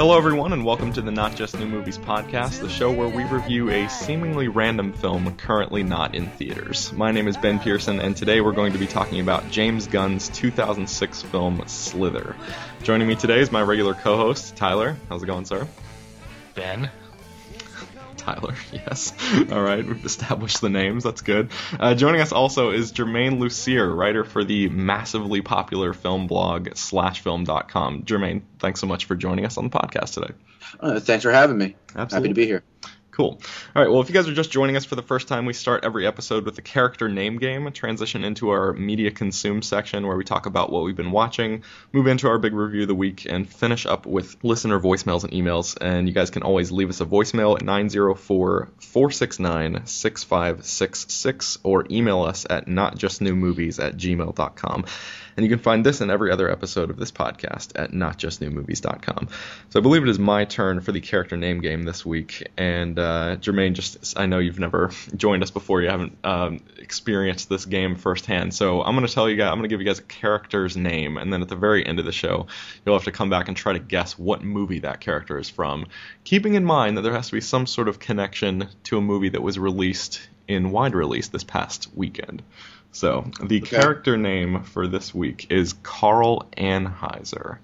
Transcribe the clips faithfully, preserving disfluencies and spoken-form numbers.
Hello everyone, and welcome to the Not Just New Movies podcast, the show where we review a seemingly random film currently not in theaters. My name is Ben Pearson, and today we're going to be talking about James Gunn's two thousand six film Slither. Joining me today is my regular co-host, Tyler. How's it going, sir? Ben. Tyler, yes. All right, we've established the names. That's good. Uh, joining us also is Jermaine Lucier, writer for the massively popular film blog slash film dot com. Jermaine, thanks so much for joining us on the podcast today. Uh, thanks for having me. Absolutely. Happy to be here. Cool. All right, well, if you guys are just joining us for the first time, we start every episode with a character name game, transition into our media consume section where we talk about what we've been watching, move into our big review of the week, and finish up with listener voicemails and emails. And you guys can always leave us a voicemail at nine oh four, four six nine, six five six six or email us at notjustnewmovies at gmail dot com. And you can find this and every other episode of this podcast at not just new movies dot com. So I believe it is my turn for the character name game this week. And uh, Jermaine, just I know you've never joined us before. You haven't um, experienced this game firsthand. So I'm going to tell you guys, I'm going to give you guys a character's name. And then at the very end of the show, you'll have to come back and try to guess what movie that character is from. Keeping in mind that there has to be some sort of connection to a movie that was released in wide release this past weekend. So, the okay. character name for this week is Carl Anheuser.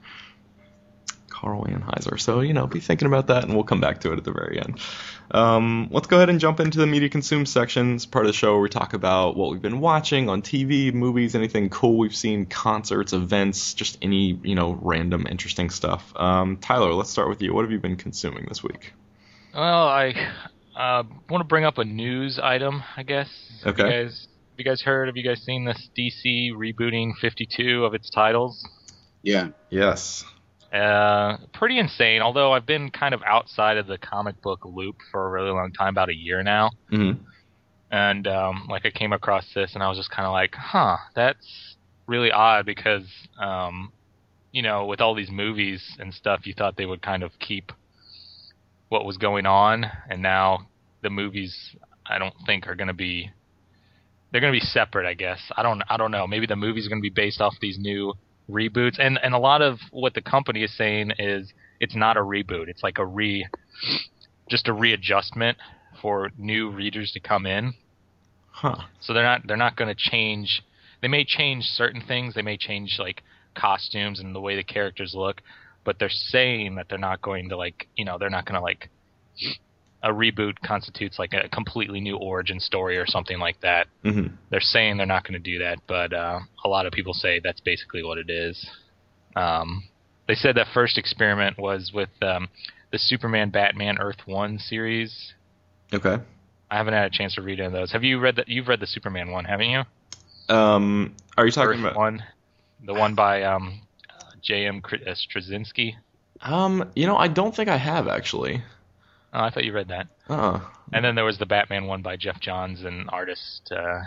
Carl Anheuser. So, you know, be thinking about that, and we'll come back to it at the very end. Um, let's go ahead and jump into the media consume section. It's part of the show where we talk about what we've been watching on T V, movies, anything cool we've seen, concerts, events, just any, you know, random, interesting stuff. Um, Tyler, let's start with you. What have you been consuming this week? Well, I uh, want to bring up a news item, I guess. Okay. You guys... Have you guys heard, have you guys seen this D C rebooting fifty-two of its titles? Yeah. Yes. Uh, pretty insane, although I've been kind of outside of the comic book loop for a really long time, about a year now. Mm-hmm. And, um, like, I came across this, and I was just kind of like, huh, that's really odd, because, um, you know, with all these movies and stuff, you thought they would kind of keep what was going on, and now the movies, I don't think, are going to be... They're going to be separate, I guess. I don't I don't know. Maybe the movie's going to be based off these new reboots. And and a lot of what the company is saying is it's not a reboot. It's like a re just a readjustment for new readers to come in. Huh. So they're not they're not going to change. They may change certain things. They may change like costumes and the way the characters look, but they're saying that they're not going to like, you know, they're not going to like a reboot constitutes like a completely new origin story or something like that. Mm-hmm. They're saying they're not going to do that, but uh, a lot of people say that's basically what it is. Um, they said that first experiment was with um, the Superman Batman Earth One series. Okay. I haven't had a chance to read any of those. Have you read that? You've read the Superman one, haven't you? Um, are you talking Earth about one, the one by um, J M Straczynski? Um, you know, I don't think I have actually. Oh, I thought you read that. Uh-uh. And then there was the Batman one by Jeff Johns and artist, uh,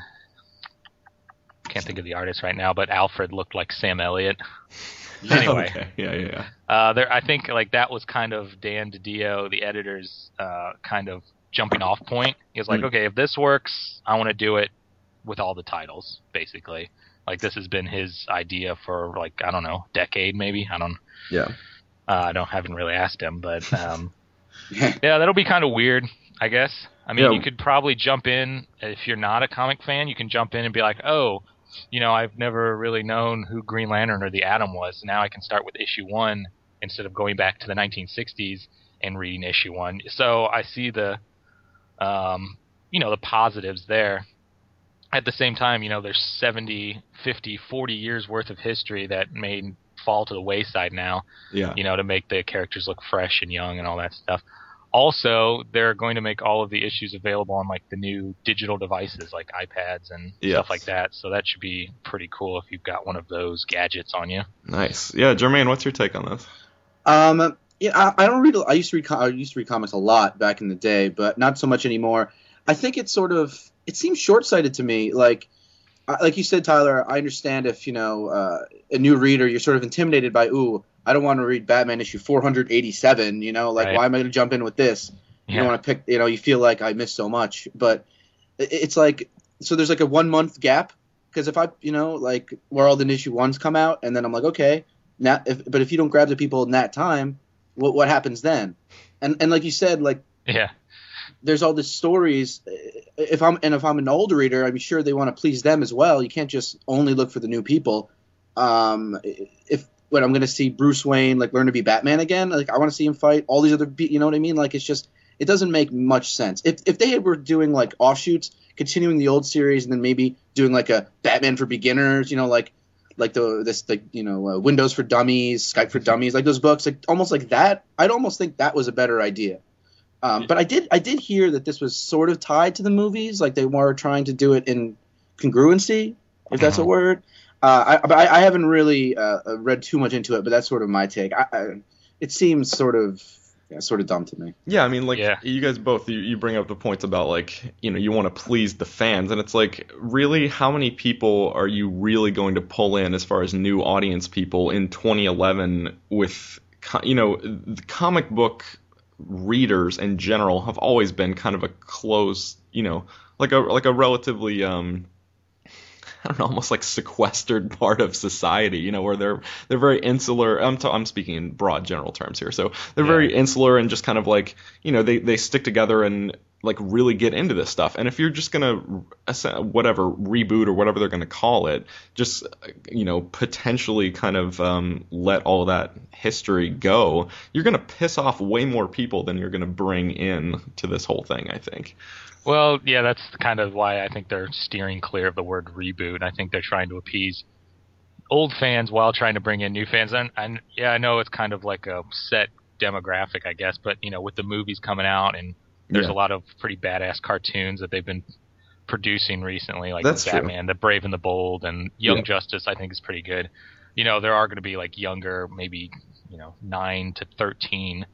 can't think of the artist right now, but Alfred looked like Sam Elliott. Anyway. Okay. Yeah, yeah, yeah. Uh, there, I think like that was kind of Dan DiDio, the editor's uh, kind of jumping off point. He was like, mm. okay, if this works, I want to do it with all the titles, basically. Like this has been his idea for like, I don't know, decade maybe. I don't Yeah. Uh, I don't haven't really asked him, but um yeah, that'll be kind of weird, I guess. I mean, yeah. You could probably jump in, if you're not a comic fan, you can jump in and be like, oh, you know, I've never really known who Green Lantern or the Atom was. Now I can start with issue one instead of going back to the nineteen sixties and reading issue one. So I see the, um, you know, the positives there. At the same time, you know, there's seventy, fifty, forty years worth of history that may fall to the wayside now, yeah. you know, to make the characters look fresh and young and all that stuff. Also, they're going to make all of the issues available on like the new digital devices like iPads and yes. stuff like that. So that should be pretty cool if you've got one of those gadgets on you. Nice. Yeah, Jermaine, what's your take on this? Um, yeah, I, I don't read. I used to read. I used to read comics a lot back in the day, but not so much anymore. I think it's sort of. It seems short-sighted to me. Like, like you said, Tyler. I understand if you know uh, a new reader, you're sort of intimidated by, ooh, I don't want to read Batman issue four hundred eighty-seven. You know, like right. why am I going to jump in with this? You yeah. don't want to pick. You know, you feel like I missed so much, but it's like so. There's like a one month gap because if I, you know, like World and issue ones come out, and then I'm like, okay, now, if, but if you don't grab the people in that time. what what happens then? And and like you said, like Yeah. there's all these stories. If I'm and if I'm an older reader, I'm sure they want to please them as well. You can't just only look for the new people. Um, if when I'm going to see Bruce Wayne like learn to be Batman again, like I want to see him fight all these other, pe- you know what I mean? Like it's just it doesn't make much sense. If if they were doing like offshoots, continuing the old series, and then maybe doing like a Batman for beginners, you know, like like the this like you know uh, Windows for Dummies, Skype for Dummies, like those books, like almost like that. I'd almost think that was a better idea. Um, but I did I did hear that this was sort of tied to the movies, like they were trying to do it in congruency, if that's a word. Uh, I, but I, I haven't really uh, read too much into it, but that's sort of my take. I, I, it seems sort of yeah, sort of dumb to me. Yeah, I mean, like Yeah. you guys both, you, you bring up the points about like you know you want to please the fans, and it's like really how many people are you really going to pull in as far as new audience people in twenty eleven with co- you know the comic book readers in general have always been kind of a close, you know, like a like a relatively um I don't know, almost like sequestered part of society, you know, where they're they're very insular. I'm t- I'm speaking in broad general terms here. So they're Yeah. very insular and just kind of like, you know, they they stick together and like really get into this stuff. And if you're just going to whatever reboot or whatever they're going to call it, just, you know, potentially kind of um, let all that history go, you're going to piss off way more people than you're going to bring in to this whole thing, I think. Well, yeah, that's kind of why I think they're steering clear of the word reboot. I think they're trying to appease old fans while trying to bring in new fans. And, and yeah, I know it's kind of like a set demographic, I guess, but you know, with the movies coming out and there's Yeah. a lot of pretty badass cartoons that they've been producing recently, like That's true. Batman, The Brave and the Bold, and Young Yeah. Justice, I think is pretty good. You know, there are going to be like younger, maybe, you know, nine to thirteen,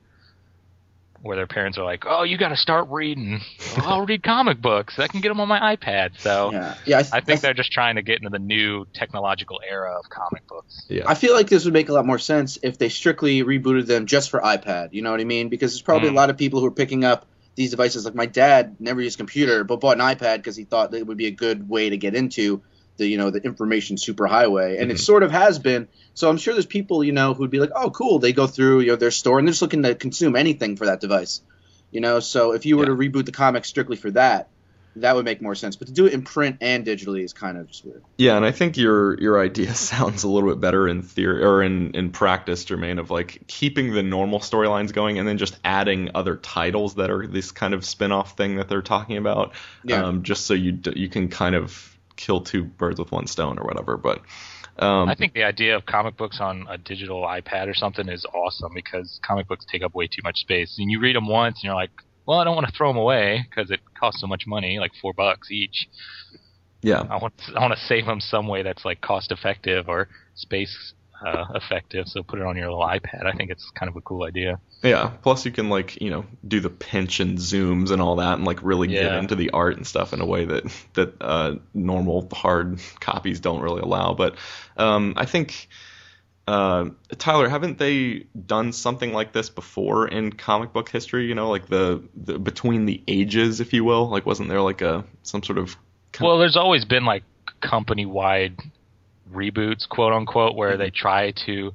where their parents are like, oh, you got to start reading. Well, I'll read comic books. I can get them on my iPad. So Yeah, yeah. I, th- I think they're just trying to get into the new technological era of comic books. Yeah. I feel like this would make a lot more sense if they strictly rebooted them just for iPad. You know what I mean? Because there's probably Mm. a lot of people who are picking up these devices. Like my dad never used a computer, but bought an iPad because he thought that it would be a good way to get into the you know the information superhighway, and it Mhm. sort of has been. So I'm sure there's people you know who'd be like, oh, cool. They go through you know their store and they're just looking to consume anything for that device. You know, so if you were Yeah. to reboot the comics strictly for that, that would make more sense. But to do it in print and digitally is kind of just weird. Yeah, and I think your your idea sounds a little bit better in theory or in, in practice, Jermaine, of like keeping the normal storylines going and then just adding other titles that are this kind of spin-off thing that they're talking about, Yeah. um, just so you d- you can kind of kill two birds with one stone or whatever. But um, I think the idea of comic books on a digital iPad or something is awesome because comic books take up way too much space. And you read them once and you're like, well, I don't want to throw them away because it costs so much money, like four bucks each. yeah, I want I want to save them some way that's like cost effective or space uh, effective. So put it on your little iPad. I think it's kind of a cool idea. yeah. Plus you can like you know do the pinch and zooms and all that and like really get Yeah. into the art and stuff in a way that that uh, normal hard copies don't really allow. But um, I think. Uh, Tyler, haven't they done something like this before in comic book history? You know, like the, the between the ages, if you will. Like, wasn't there like a some sort of Well, there's always been like company-wide reboots, quote unquote, where they try to,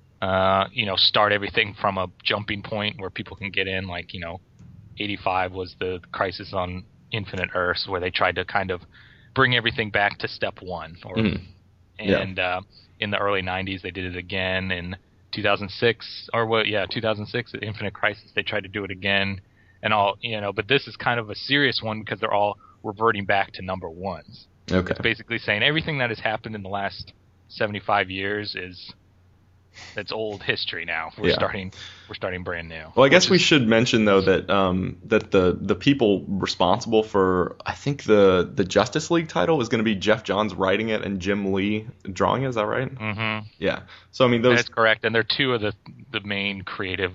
uh, you know, start everything from a jumping point where people can get in. Like, you know, eighty-five was the Crisis on Infinite Earths, where they tried to kind of bring everything back to step one. Or, Mhm. Yeah. and uh, in the early nineties, they did it again. In two thousand six, or what? Yeah, two thousand six, at Infinite Crisis, they tried to do it again, and all, you know. But this is kind of a serious one because they're all reverting back to number ones. okay? It's basically saying everything that has happened in the last seventy-five years is that's old history now. We're Yeah. starting we're starting brand new. Well, I guess Which we is- should mention though that um, that the the people responsible for I think the the Justice League title is going to be Jeff Johns writing it and Jim Lee drawing it. Is that right? Mhm. Yeah. So I mean those. That's correct, and they're two of the the main creative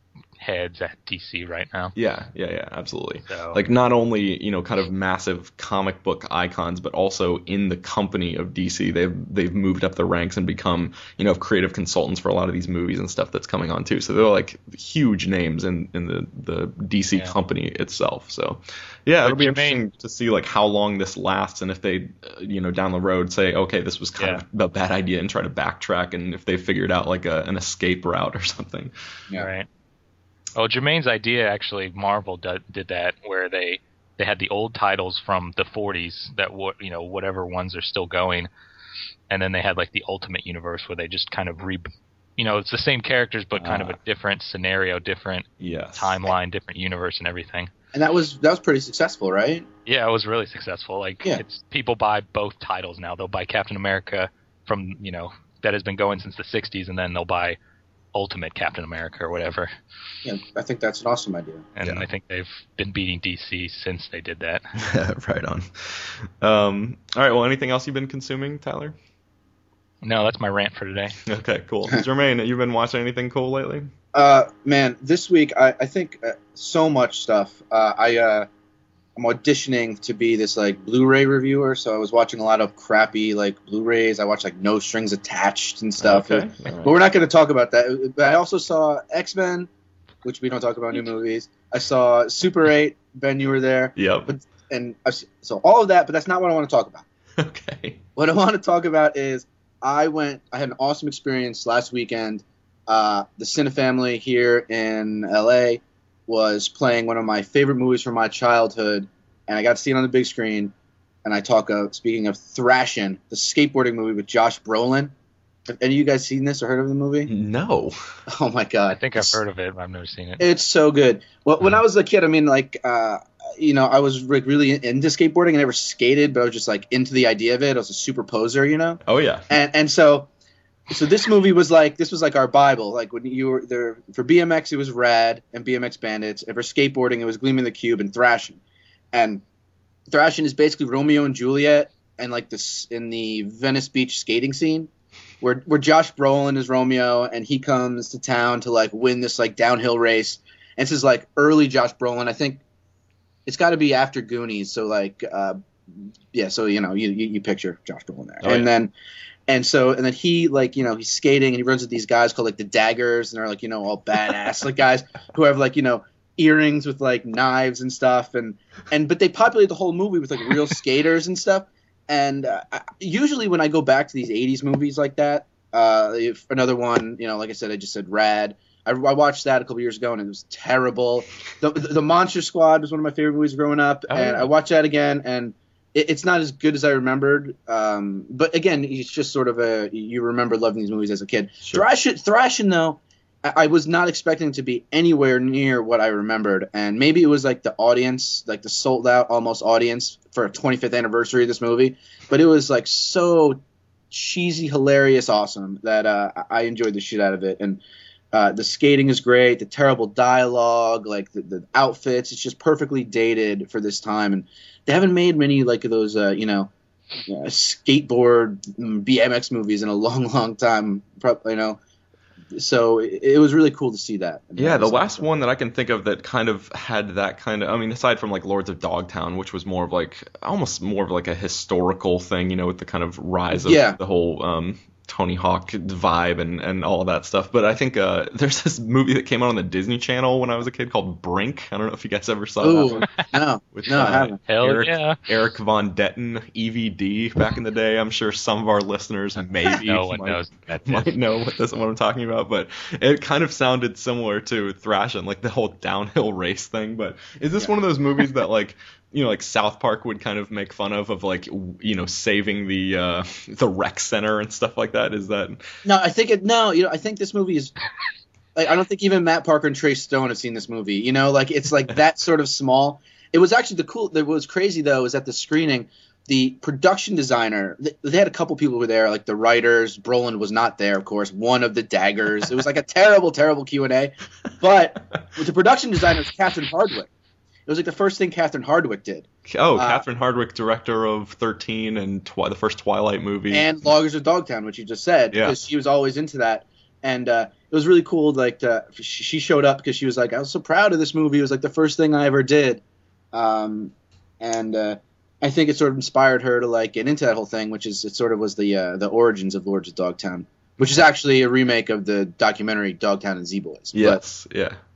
heads at D C right now. Yeah, yeah, yeah, absolutely. So Like not only you know kind of massive comic book icons, but also in the company of D C, they've they've moved up the ranks and become you know creative consultants for a lot of these movies and stuff that's coming on too. So they're like huge names in in the the D C Yeah. company itself. So yeah, it'll be Jermaine- interesting to see like how long this lasts and if they uh, you know down the road say okay this was kind Yeah. of a bad idea and try to backtrack and if they figured out like a, an escape route or something. Yeah. Right. Oh, Jermaine's idea actually, Marvel did, did that, where they they had the old titles from the forties that w- you know whatever ones are still going, and then they had like the Ultimate Universe where they just kind of re, you know, it's the same characters but kind uh, of a different scenario, different yes. timeline, different universe, and everything. And that was that was pretty successful, right? Yeah, it was really successful. Like yeah. it's people buy both titles now. They'll buy Captain America from you know that has been going since the sixties, and then they'll buy Ultimate Captain America or whatever. Yeah, I think that's an awesome idea. And yeah. I think they've been beating D C since they did that. Right on. Um, all right, well, anything else you've been consuming, Tyler? No, that's my rant for today. Okay, cool. Jermaine, you been watching anything cool lately? Uh, man, this week I, I think uh, so much stuff. Uh, I uh, I'm auditioning to be this like Blu-ray reviewer, so I was watching a lot of crappy like Blu-rays. I watched like No Strings Attached and stuff. Okay. But Right. we're not going to talk about that. But I also saw X-Men, which we don't talk about new movies. I saw Super eight. Ben, you were there. Yep. But and I, so all of that, but that's not what I want to talk about. Okay. What I want to talk about is I went. I had an awesome experience last weekend. Uh, the Cine Family here in L A was playing one of my favorite movies from my childhood, and I got to see it on the big screen. And I talk of, speaking of Thrashin', the skateboarding movie with Josh Brolin. Have any of you guys seen this or heard of the movie? No. Oh my god! I think I've heard of it, but I've never seen it. It's so good. Well, when I was a kid, I mean, like, uh, you know, I was like really into skateboarding. I never skated, but I was just like into the idea of it. I was a super poser, you know. Oh yeah. And and so. So this movie was like this was like our Bible. Like when you were there for B M X, it was Rad and B M X Bandits, and for skateboarding, it was Gleaming the Cube and Thrashin'. And Thrashin' is basically Romeo and Juliet, and like this in the Venice Beach skating scene, where where Josh Brolin is Romeo, and he comes to town to like win this like downhill race. And this is like early Josh Brolin. I think it's got to be after Goonies. So like, uh, yeah. So you know, you you, you picture Josh Brolin there, oh, and yeah. then. And so, and then he, like, you know, he's skating and he runs with these guys called, like, the Daggers. And they're, like, you know, all badass, like, guys who have, like, you know, earrings with, like, knives and stuff. And, and but they populate the whole movie with, like, real skaters and stuff. And uh, I, usually when I go back to these eighties movies like that, uh, if another one, you know, like I said, I just said Rad. I, I watched that a couple years ago and it was terrible. The, the, the Monster Squad was one of my favorite movies growing up. Oh, and yeah. I watched that again and it's not as good as I remembered, um, but again, it's just sort of a you remember loving these movies as a kid. Sure. Thrashin', Thrashin' though, I, I was not expecting it to be anywhere near what I remembered, and maybe it was like the audience, like the sold out almost audience for a twenty-fifth anniversary of this movie, but it was like so cheesy, hilarious, awesome that uh, I enjoyed the shit out of it, and uh, the skating is great, the terrible dialogue, like the, the outfits, it's just perfectly dated for this time, and they haven't made many like those, uh, you know, uh, skateboard B M X movies in a long, long time. You know, so it, it was really cool to see that. Yeah, the last one that I can think of that kind of had that kind of, I mean, aside from like Lords of Dogtown, which was more of like almost more of like a historical thing, you know, with the kind of rise of yeah. the whole um, Tony Hawk vibe and, and all of that stuff. But I think uh, there's this movie that came out on the Disney Channel when I was a kid called Brink. I don't know if you guys ever saw Ooh, that. no, With, no, uh, I haven't. Hell Eric, yeah. Eric Von Detten, E V D, back in the day. I'm sure some of our listeners maybe No one might, knows that. might know what, this, what I'm talking about, but it kind of sounded similar to Thrashin', like the whole downhill race thing. But is this Yeah. one of those movies that like, you know, like South Park would kind of make fun of, of like, you know, saving the uh, the rec center and stuff like that? Is that? No, I think it. No, you know, I think this movie is. Like, I don't think even Matt Parker and Trey Stone have seen this movie. You know, like it's like that sort of small. It was actually the cool. What was crazy though is at the screening, the production designer. They, they had a couple people who were there, like the writers. Brolin was not there, of course. One of the Daggers. It was like a terrible, terrible Q and A. But the production designer was Catherine Hardwicke. It was like the first thing Catherine Hardwicke did. Oh, Uh, Catherine Hardwicke, director of thirteen and twi- the first Twilight movie. And Loggers of Dogtown, which you just said, Yeah. because she was always into that. And uh, it was really cool. Like to, she showed up because she was like, I was so proud of this movie. It was like the first thing I ever did. Um, and uh, I think it sort of inspired her to like get into that whole thing, which is it sort of was the uh, the origins of Lords of Dogtown, which is actually a remake of the documentary Dogtown and Z Boys. Yes, yeah.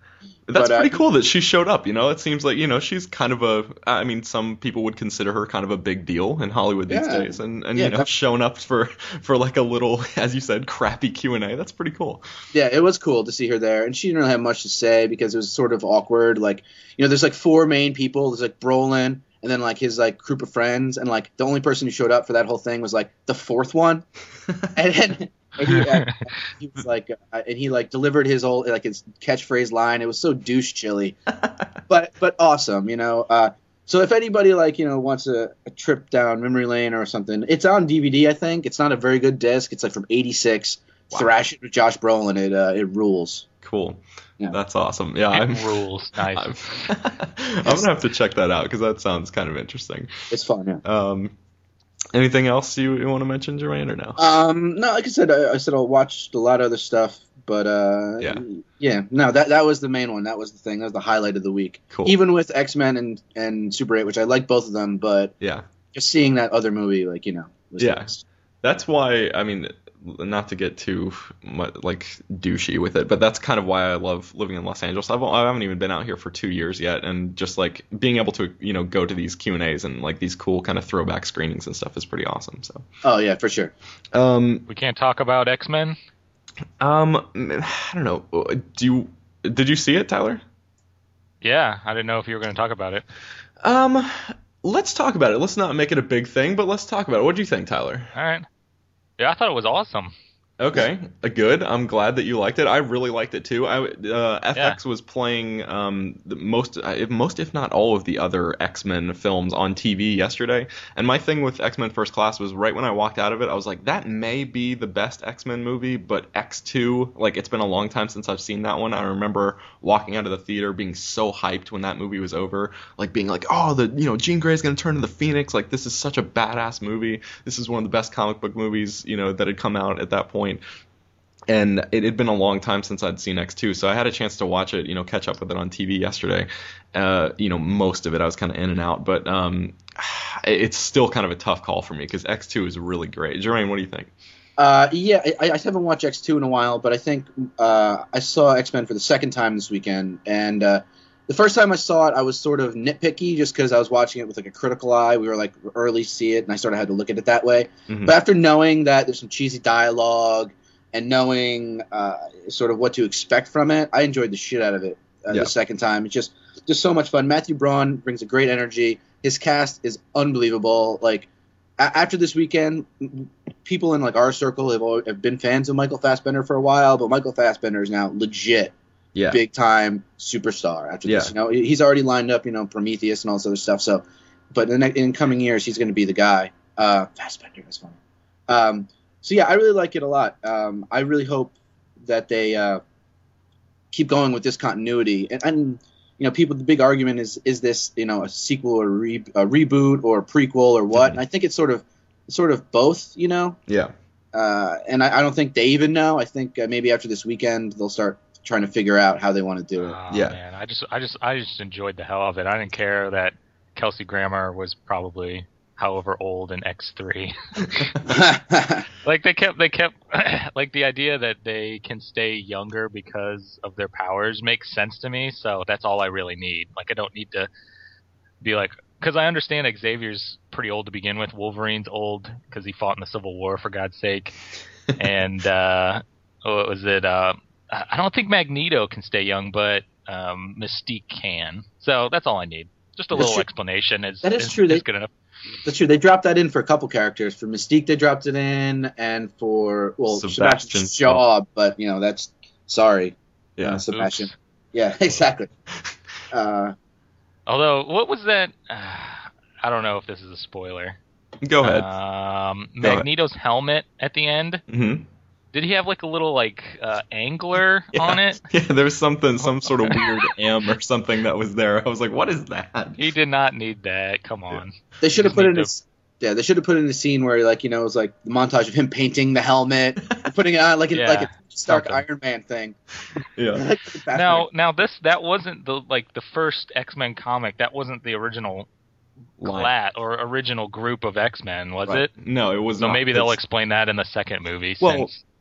That's but, uh, pretty cool that she showed up. You know, it seems like, you know, she's kind of a. I mean, some people would consider her kind of a big deal in Hollywood these Yeah. days, and and Yeah, you know, that- showing up for for like a little, as you said, crappy Q and A. That's pretty cool. Yeah, it was cool to see her there, and she didn't really have much to say because it was sort of awkward. Like, you know, there's like four main people. There's like Brolin, and then like his like group of friends, and like the only person who showed up for that whole thing was like the fourth one, and then and he, uh, he was like, uh, and he like delivered his old like his catchphrase line. It was so douche chilly, but but awesome, you know. Uh, so if anybody like you know wants a, a trip down memory lane or something, it's on D V D. I think it's not a very good disc. It's like from eighty-six. Wow. Thrash it with Josh Brolin. It uh, it rules. Cool. Yeah. That's awesome. Yeah, I'm. It rules. Nice. I'm, I'm gonna have to check that out because that sounds kind of interesting. It's fun. Yeah. Um, anything else you, you want to mention, Jermaine, or no? Um. No, like I said, I, I said I watched a lot of other stuff, but uh. Yeah. Yeah. No, that that was the main one. That was the thing. That was the highlight of the week. Cool. Even with X-Men and and Super eight, which I like both of them, but Yeah. just seeing that other movie, like you know. Was Yeah. nice. That's why, I mean, not to get too mu- like douchey with it, but that's kind of why I love living in Los Angeles. I've, I haven't even been out here for two years yet, and just like being able to, you know, go to these Q and A's and like these cool kind of throwback screenings and stuff is pretty awesome. So, Oh yeah, for sure. um, We can't talk about X-Men? um, I don't know. Do you did you see it, Tyler? Yeah, I didn't know if you were going to talk about it. Um, let's talk about it. Let's not make it a big thing, but let's talk about it. What do you think, Tyler? All right. Yeah, I thought it was awesome. Okay, uh, good. I'm glad that you liked it. I really liked it too. I uh, F X was playing um, the most, uh, if, most if not all of the other X-Men films on T V yesterday. And my thing with X-Men First Class was right when I walked out of it, I was like, that may be the best X-Men movie, but X two, like it's been a long time since I've seen that one. I remember walking out of the theater being so hyped when that movie was over, like being like, oh, the you know Jean Grey's gonna turn into the Phoenix. Like this is such a badass movie. This is one of the best comic book movies you know that had come out at that point. And it had been a long time since I'd seen X two, so I had a chance to watch it, you know, catch up with it on T V yesterday. Uh, you know, most of it I was kind of in and out, but um, it's still kind of a tough call for me because X two is really great. Jermaine, what do you think? Uh, yeah, I, I haven't watched X two in a while, but I think uh, I saw X-Men for the second time this weekend, and uh, the first time I saw it, I was sort of nitpicky just because I was watching it with like a critical eye. We were like early to see it, and I sort of had to look at it that way. Mhm. But after knowing that there's some cheesy dialogue and knowing uh, sort of what to expect from it, I enjoyed the shit out of it uh, Yeah. the second time. It's just just so much fun. Matthew Braun brings a great energy. His cast is unbelievable. Like a- after this weekend, m- people in like our circle have, al- have been fans of Michael Fassbender for a while, but Michael Fassbender is now legit Yeah, big time superstar after this. Yeah. You know, he's already lined up, you know, Prometheus and all this other stuff. So, but in, the, in coming years, he's going to be the guy. Uh, Fassbender, that's funny. Um, so yeah, I really like it a lot. Um, I really hope that they uh, keep going with this continuity. And, and you know, people, the big argument is, is this, you know, a sequel or a, re- a reboot or a prequel or what? Mhm. And I think it's sort of, sort of both, you know. yeah, Uh, and I, I don't think they even know. I think uh, maybe after this weekend they'll start trying to figure out how they want to do it. Oh, Yeah. man, I just, I just, I just enjoyed the hell of it. I didn't care that Kelsey Grammer was probably however old in X three. Like they kept, they kept, like the idea that they can stay younger because of their powers makes sense to me. So that's all I really need. Like I don't need to be like, because I understand Xavier's pretty old to begin with. Wolverine's old because he fought in the Civil War, for God's sake. And uh, what was it? Uh, I don't think Magneto can stay young, but um, Mystique can. So that's all I need. Just a That's little true. explanation is, That is is, true. They- is good enough. That's true. They dropped that in for a couple characters. For Mystique, they dropped it in, and for well, Sebastian Sebastian Shaw. But you know, that's sorry, yeah. uh, Sebastian. Oops. Yeah, exactly. Uh, Although, what was that? Uh, I don't know if this is a spoiler. Go ahead. Um, Go ahead. Magneto's helmet at the end. hmm Did he have like a little like uh, angler on it? Yeah, there was something, some sort of weird M or something that was there. I was like, what is that? He did not need that. Come on. they should have Just put need in to- this. Yeah, they should have put in the scene where like you know it was like the montage of him painting the helmet, and putting it on like a, Yeah, like a Stark something. Iron Man thing. Yeah. Like the Batman. Now, now this that wasn't the like the first X-Men comic. That wasn't the original Line. clat or original group of X-Men, was Right. it? No, it was So not. maybe they'll It's- explain that in the second movie. Well, since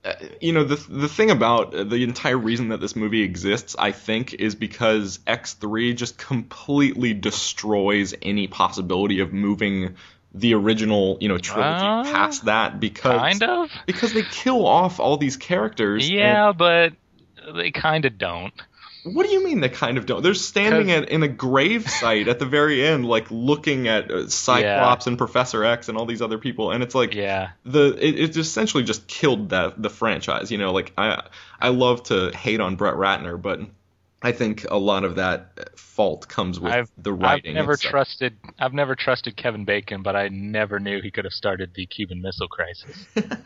uh, you know, the the thing about uh, the entire reason that this movie exists, I think, is because X three just completely destroys any possibility of moving the original, you know, trilogy Uh, past that, because Kind of. because they kill off all these characters. Yeah, but they kind of don't. And what do you mean they kind of don't? They're standing 'Cause- at, in a grave site at the very end, like looking at uh, Cyclops and Professor X and all these other people, and it's like Yeah. the it, it essentially just killed that the franchise. You know, like I I love to hate on Brett Ratner, but I think a lot of that fault comes with I've the I've writing. never and stuff. trusted I've never trusted Kevin Bacon, but I never knew he could have started the Cuban Missile Crisis.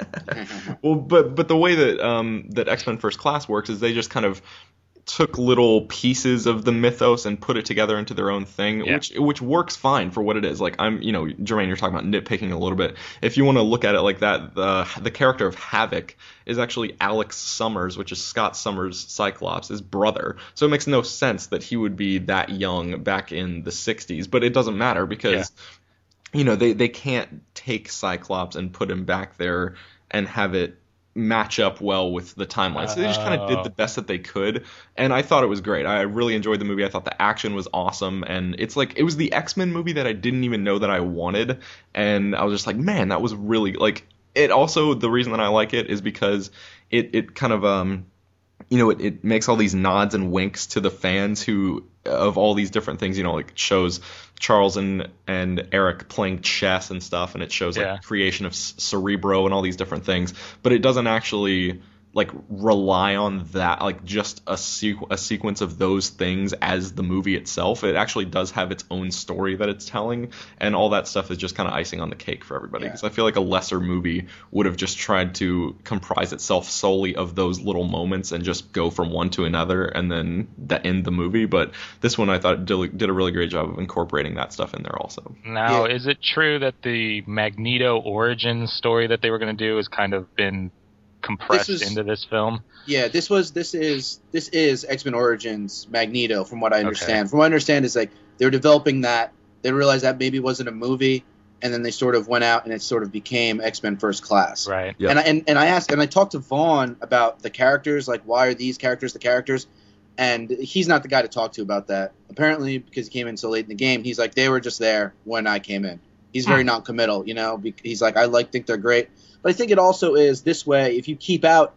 Well, but but the way that um that X-Men First Class works is they just kind of took little pieces of the mythos and put it together into their own thing, Yeah. which which works fine for what it is. Like I'm, you know, Jermaine, you're talking about nitpicking a little bit. If you want to look at it like that, the the character of Havoc is actually Alex Summers, which is Scott Summers' Cyclops, his brother. So it makes no sense that he would be that young back in the sixties, but it doesn't matter because you know they they can't take Cyclops and put him back there and have it match up well with the timeline. So they just kind of did the best that they could, and I thought it was great. I really enjoyed the movie. I thought the action was awesome, and it's like it was the X-Men movie that I didn't even know that I wanted, and I was just like, man, that was really like it. Also, the reason that I like it is because it it kind of um you know, it, it makes all these nods and winks to the fans who of all these different things, you know, like it shows Charles and, and Eric playing chess and stuff, and it shows like Yeah. creation of C- Cerebro and all these different things, but it doesn't actually like rely on that, like just a, sequ- a sequence of those things as the movie itself. It actually does have its own story that it's telling, and all that stuff is just kind of icing on the cake for everybody. Yeah. Because I feel like a lesser movie would have just tried to comprise itself solely of those little moments and just go from one to another and then that end the movie. But this one I thought did, did a really great job of incorporating that stuff in there also. Now, Yeah. is it true that the Magneto origin story that they were going to do has kind of been compressed This is- into this film? Yeah, this was this is this is X-Men Origins Magneto, from what I Okay. understand. From what I understand is like they were developing that, they realized that maybe wasn't a movie, and then they sort of went out and it sort of became X-Men First Class. Right. Yep. And I and, and I asked and I talked to Vaughn about the characters, like why are these characters the characters? And he's not the guy to talk to about that. Apparently, because he came in so late in the game, he's like, they were just there when I came in. He's very non-committal, you know. be- He's like, I like think they're great, but I think it also is this way. If you keep out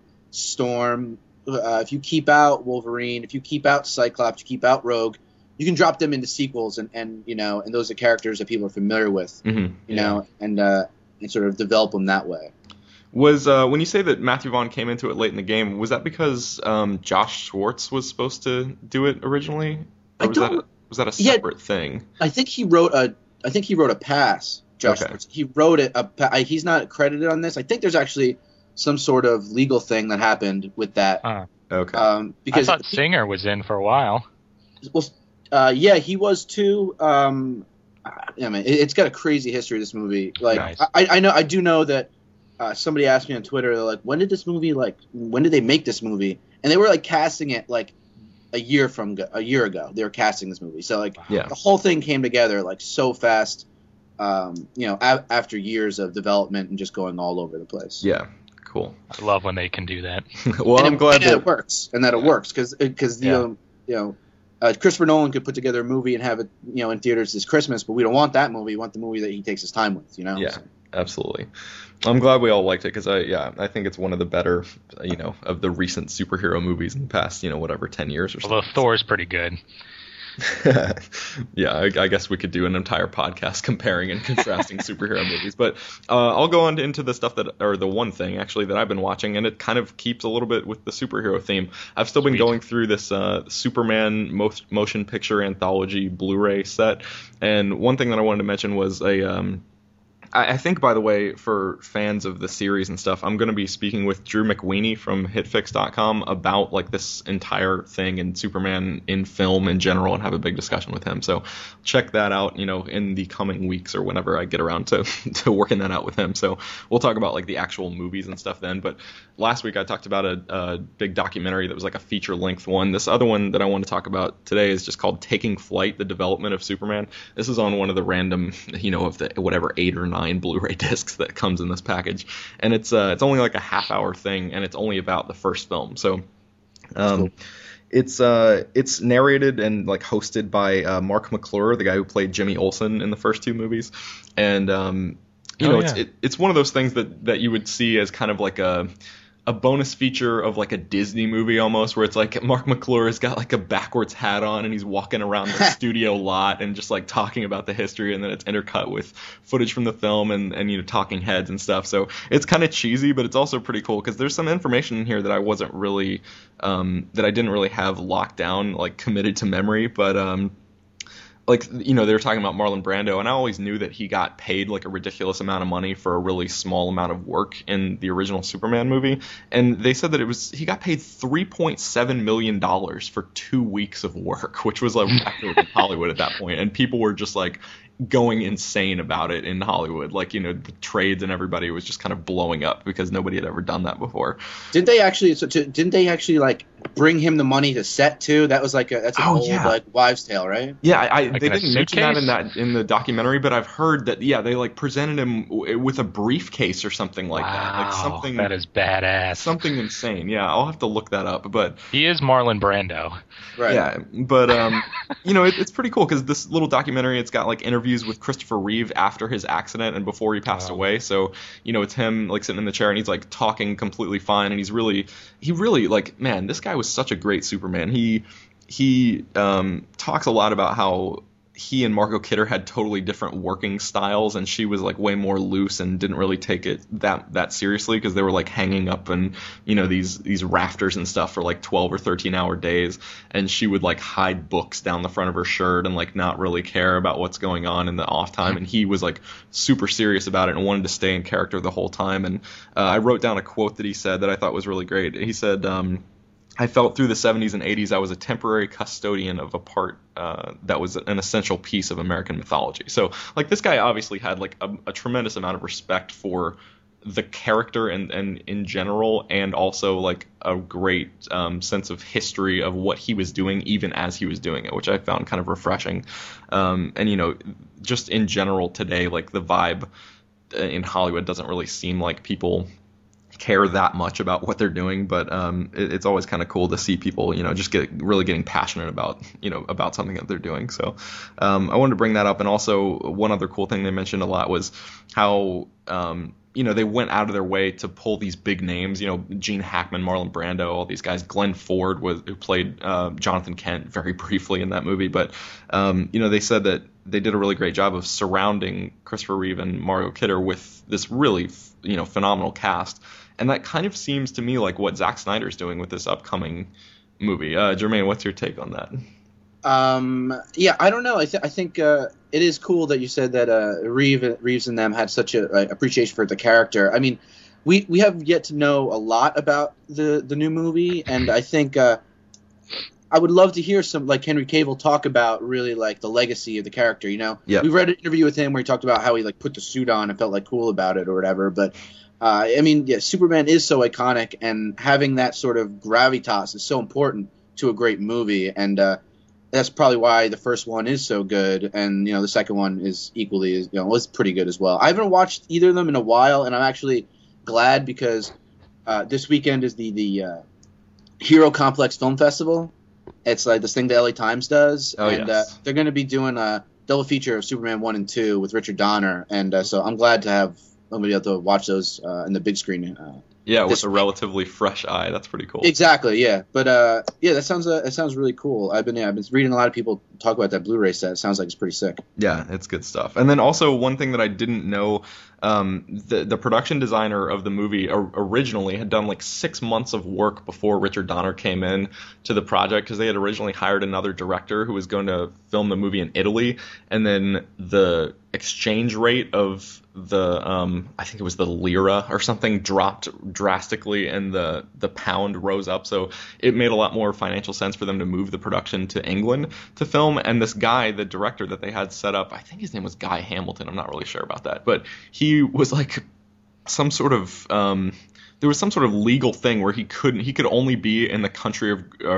Storm, uh, if you keep out Wolverine, if you keep out Cyclops, you keep out Rogue, you can drop them into sequels, and, and you know, and those are characters that people are familiar with, Mm-hmm. you Yeah. know, and uh, and sort of develop them that way. Was uh, when you say that Matthew Vaughn came into it late in the game, was that because um, Josh Schwartz was supposed to do it originally, or I was that don't- a, was that a Yeah. separate thing? I think he wrote a. I think he wrote a pass. Josh, Okay. Schwartz. He wrote it. A, pa- I- he's not credited on this. I think there's actually some sort of legal thing that happened with that. Uh, Okay. Um, I because thought Singer was in for a while. well, uh, yeah, he was too. Um, I I mean, it, it's got a crazy history. This movie, like, Nice. I, I know, I do know that. Uh, somebody asked me on Twitter, they're like, when did this movie, like, when did they make this movie? And they were like casting it like a year from go- a year ago. They were casting this movie, so like Yeah. the whole thing came together like so fast. Um, you know, a- after years of development and just going all over the place. Yeah. Cool. I love when they can do that. Well, and I'm it, glad and that it works, and that it works because because Yeah. you know you know uh, Christopher Nolan could put together a movie and have it you know in theaters this Christmas, but we don't want that movie. We want the movie that he takes his time with. You know. Yeah. So, absolutely. I'm glad we all liked it because I yeah I think it's one of the better you know of the recent superhero movies in the past you know whatever ten years or Although something. Thor's pretty good. Yeah, I, I guess we could do an entire podcast comparing and contrasting superhero movies, but uh, I'll go on into the stuff that, or the one thing actually that I've been watching, and it kind of keeps a little bit with the superhero theme. I've still been Sweet. going through this uh, Superman mo- motion picture anthology Blu-ray set, and one thing that I wanted to mention was a. Um, I I think, by the way, for fans of the series and stuff, I'm going to be speaking with Drew McWeeny from hitfix dot com about like this entire thing and Superman in film in general, and have a big discussion with him. So check that out, you know, in the coming weeks or whenever I get around to to working that out with him. So we'll talk about like the actual movies and stuff then. But last week I talked about a, a big documentary that was like a feature length one. This other one that I want to talk about today is just called Taking Flight: The Development of Superman. This is on one of the random, you know, of the whatever eight or nine nine Blu-ray discs that comes in this package, and it's uh, it's only like a half hour thing, and it's only about the first film. So. Um, cool. It's uh it's narrated and like hosted by uh, Mark McClure, the guy who played Jimmy Olsen in the first two movies, and um you oh, know yeah. it's it, it's one of those things that that you would see as kind of like a a bonus feature of like a Disney movie almost, where it's like Mark McClure has got like a backwards hat on and he's walking around the studio lot and just like talking about the history, and then it's intercut with footage from the film and, and you know, talking heads and stuff. So it's kind of cheesy, but it's also pretty cool because there's some information in here that I wasn't really, um, that I didn't really have locked down, like committed to memory, but um, like, you know, they were talking about Marlon Brando, and I always knew that he got paid like a ridiculous amount of money for a really small amount of work in the original Superman movie. And they said that it was, he got paid three point seven million dollars for two weeks of work, which was like record in Hollywood at that point. And people were just like going insane about it in Hollywood. Like, you know, the trades and everybody was just kind of blowing up because nobody had ever done that before. Didn't they actually? So to, didn't they actually like bring him the money to set too? That was like a that's an Oh, old yeah. like wives' tale, right? Yeah, I, I Like they in a didn't mention that in suitcase? that in the documentary, but I've heard that yeah, they like presented him w- with a briefcase or something like that, like Wow, something that is badass. something insane. Yeah, I'll have to look that up, but He is Marlon Brando. Right. yeah, but um, you know, it, it's pretty cool because this little documentary, it's got like interviews with Christopher Reeve after his accident and before he passed Wow. away. So you know, it's him like sitting in the chair and he's like talking completely fine, and he's really, he really like, man, this guy was such a great Superman. He he um talks a lot about how he and Margot Kidder had totally different working styles, and she was like way more loose and didn't really take it that that seriously because they were like hanging up and you know these these rafters and stuff for like twelve or thirteen hour days, and she would like hide books down the front of her shirt and like not really care about what's going on in the off time, and he was like super serious about it and wanted to stay in character the whole time. And uh, I wrote down a quote that he said that I thought was really great. He said, um I felt through the seventies and eighties I was a temporary custodian of a part uh, that was an essential piece of American mythology. So, like, this guy obviously had, like, a, a tremendous amount of respect for the character and, and in general, and also, like, a great um, sense of history of what he was doing even as he was doing it, which I found kind of refreshing. Um, and, you know, just in general today, like, the vibe in Hollywood doesn't really seem like people care that much about what they're doing, but um, it, it's always kind of cool to see people, you know, just get really getting passionate about, you know, about something that they're doing. So um, I wanted to bring that up. And also one other cool thing they mentioned a lot was how, um, you know, they went out of their way to pull these big names, you know, Gene Hackman, Marlon Brando, all these guys. Glenn Ford was who played uh, Jonathan Kent very briefly in that movie, but um, you know, they said that they did a really great job of surrounding Christopher Reeve and Margot Kidder with this really, you know, phenomenal cast. And that kind of seems to me like what Zack Snyder's doing with this upcoming movie. Uh, Jermaine, what's your take on that? Um, yeah, I don't know. I, th- I think uh, it is cool that you said that uh, Reeve, Reeves and them had such a uh, appreciation for the character. I mean, we we have yet to know a lot about the, the new movie, and I think uh, I would love to hear some, like, Henry Cavill talk about really, like, the legacy of the character, you know? Yeah. We read an interview with him where he talked about how he, like, put the suit on and felt, like, cool about it or whatever, but Uh, I mean, yeah, Superman is so iconic, and having that sort of gravitas is so important to a great movie, and uh, that's probably why the first one is so good, and you know the second one is equally, you know, was pretty good as well. I haven't watched either of them in a while, and I'm actually glad because uh, this weekend is the the uh, Hero Complex Film Festival. It's like this thing the L A Times does, Oh, and yes. uh, they're going to be doing a double feature of Superman one and two with Richard Donner, and uh, so I'm glad to have. I'm going to be able to watch those uh, in the big screen. Uh, Yeah, with this a relatively fresh eye. That's pretty cool. exactly, yeah. But uh, yeah, that sounds uh, that sounds really cool. I've been yeah, I've been reading a lot of people talk about that Blu-ray set. It sounds like it's pretty sick. Yeah, it's good stuff. And then also one thing that I didn't know, um, the the production designer of the movie or, originally had done like six months of work before Richard Donner came in to the project because they had originally hired another director who was going to film the movie in Italy, and then the exchange rate of the um, I think it was the lira or something dropped drastically, and the the pound rose up, so it made a lot more financial sense for them to move the production to England to film. And this guy, the director that they had set up, I think his name was Guy Hamilton, I'm not really sure about that, but he was like some sort of um, there was some sort of legal thing where he couldn't he could only be in the country of, of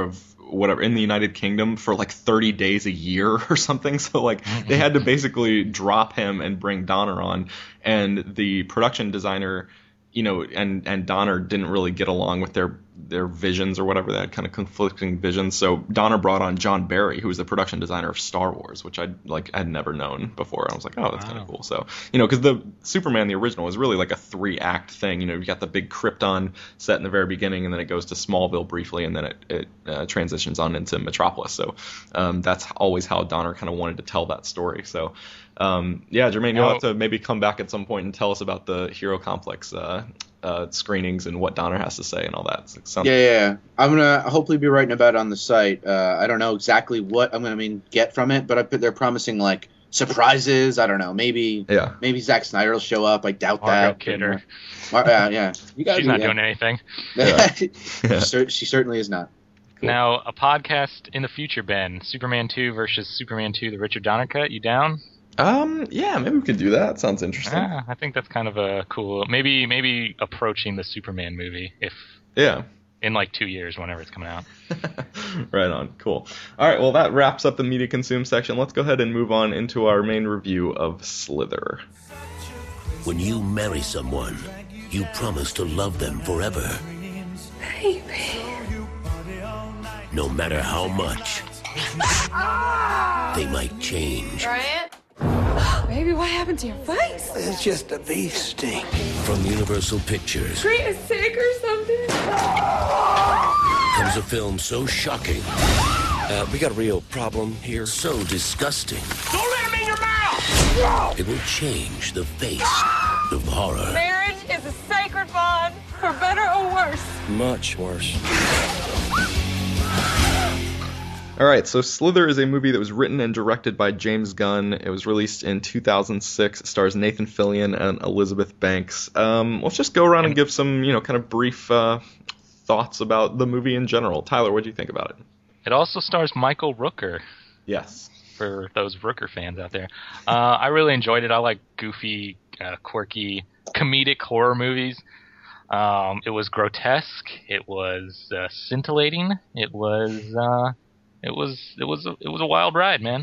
whatever in the United Kingdom for like thirty days a year or something. So like they had to basically drop him and bring Donner on, and the production designer, you know, and and Donner didn't really get along with their their visions or whatever. They had kind of conflicting visions. So Donner brought on John Barry, who was the production designer of Star Wars, which I like had never known before. I was like, oh, that's wow. kind of cool. So, you know, because the Superman, the original, is really like a three act thing. You know, you got the big Krypton set in the very beginning, and then it goes to Smallville briefly, and then it, it uh, transitions on into Metropolis. So um, that's always how Donner kind of wanted to tell that story. So um, yeah, Jermaine, you'll have to maybe come back at some point and tell us about the Hero Complex uh, uh, screenings and what Donner has to say and all that. So sounds- yeah, yeah, I'm gonna hopefully be writing about it on the site. Uh, I don't know exactly what I'm gonna mean get from it, but I put they're promising like surprises. I don't know, maybe yeah, maybe Zack Snyder will show up. I doubt Margot that. Kidder. Mar- uh, yeah, you guys. She's not yeah. doing anything. Yeah. she, she certainly is not. Cool. Now, a podcast in the future, Ben. Superman two versus Superman two, the Richard Donner cut. You down? Um, yeah, maybe we could do that. Sounds interesting. Ah, I think that's kind of a cool. Maybe, maybe approaching the Superman movie if. Yeah. In like two years, whenever it's coming out. Right on. Cool. All right. Well, that wraps up the media consume section. Let's go ahead and move on into our main review of Slither. When you marry someone, you promise to love them forever. Baby. No matter how much they might change. Bryant? Baby, what happened to your face? It's just a beef steak. From Universal Pictures Tree is sick or something? comes a film so shocking, Uh, we got a real problem here. so disgusting, Don't let him in your mouth! it will change the face of horror. Marriage is a sacred bond, for better or worse. Much worse. All right, so Slither is a movie that was written and directed by James Gunn. It was released in two thousand six. It stars Nathan Fillion and Elizabeth Banks. Um, let's just go around and give some, you know, kind of brief uh, thoughts about the movie in general. Tyler, what do you think about it? It also stars Michael Rooker. Yes. For those Rooker fans out there, uh, I really enjoyed it. I like goofy, uh, quirky, comedic horror movies. Um, it was grotesque. It was uh, scintillating. It was. Uh, It was it was a, it was a wild ride, man.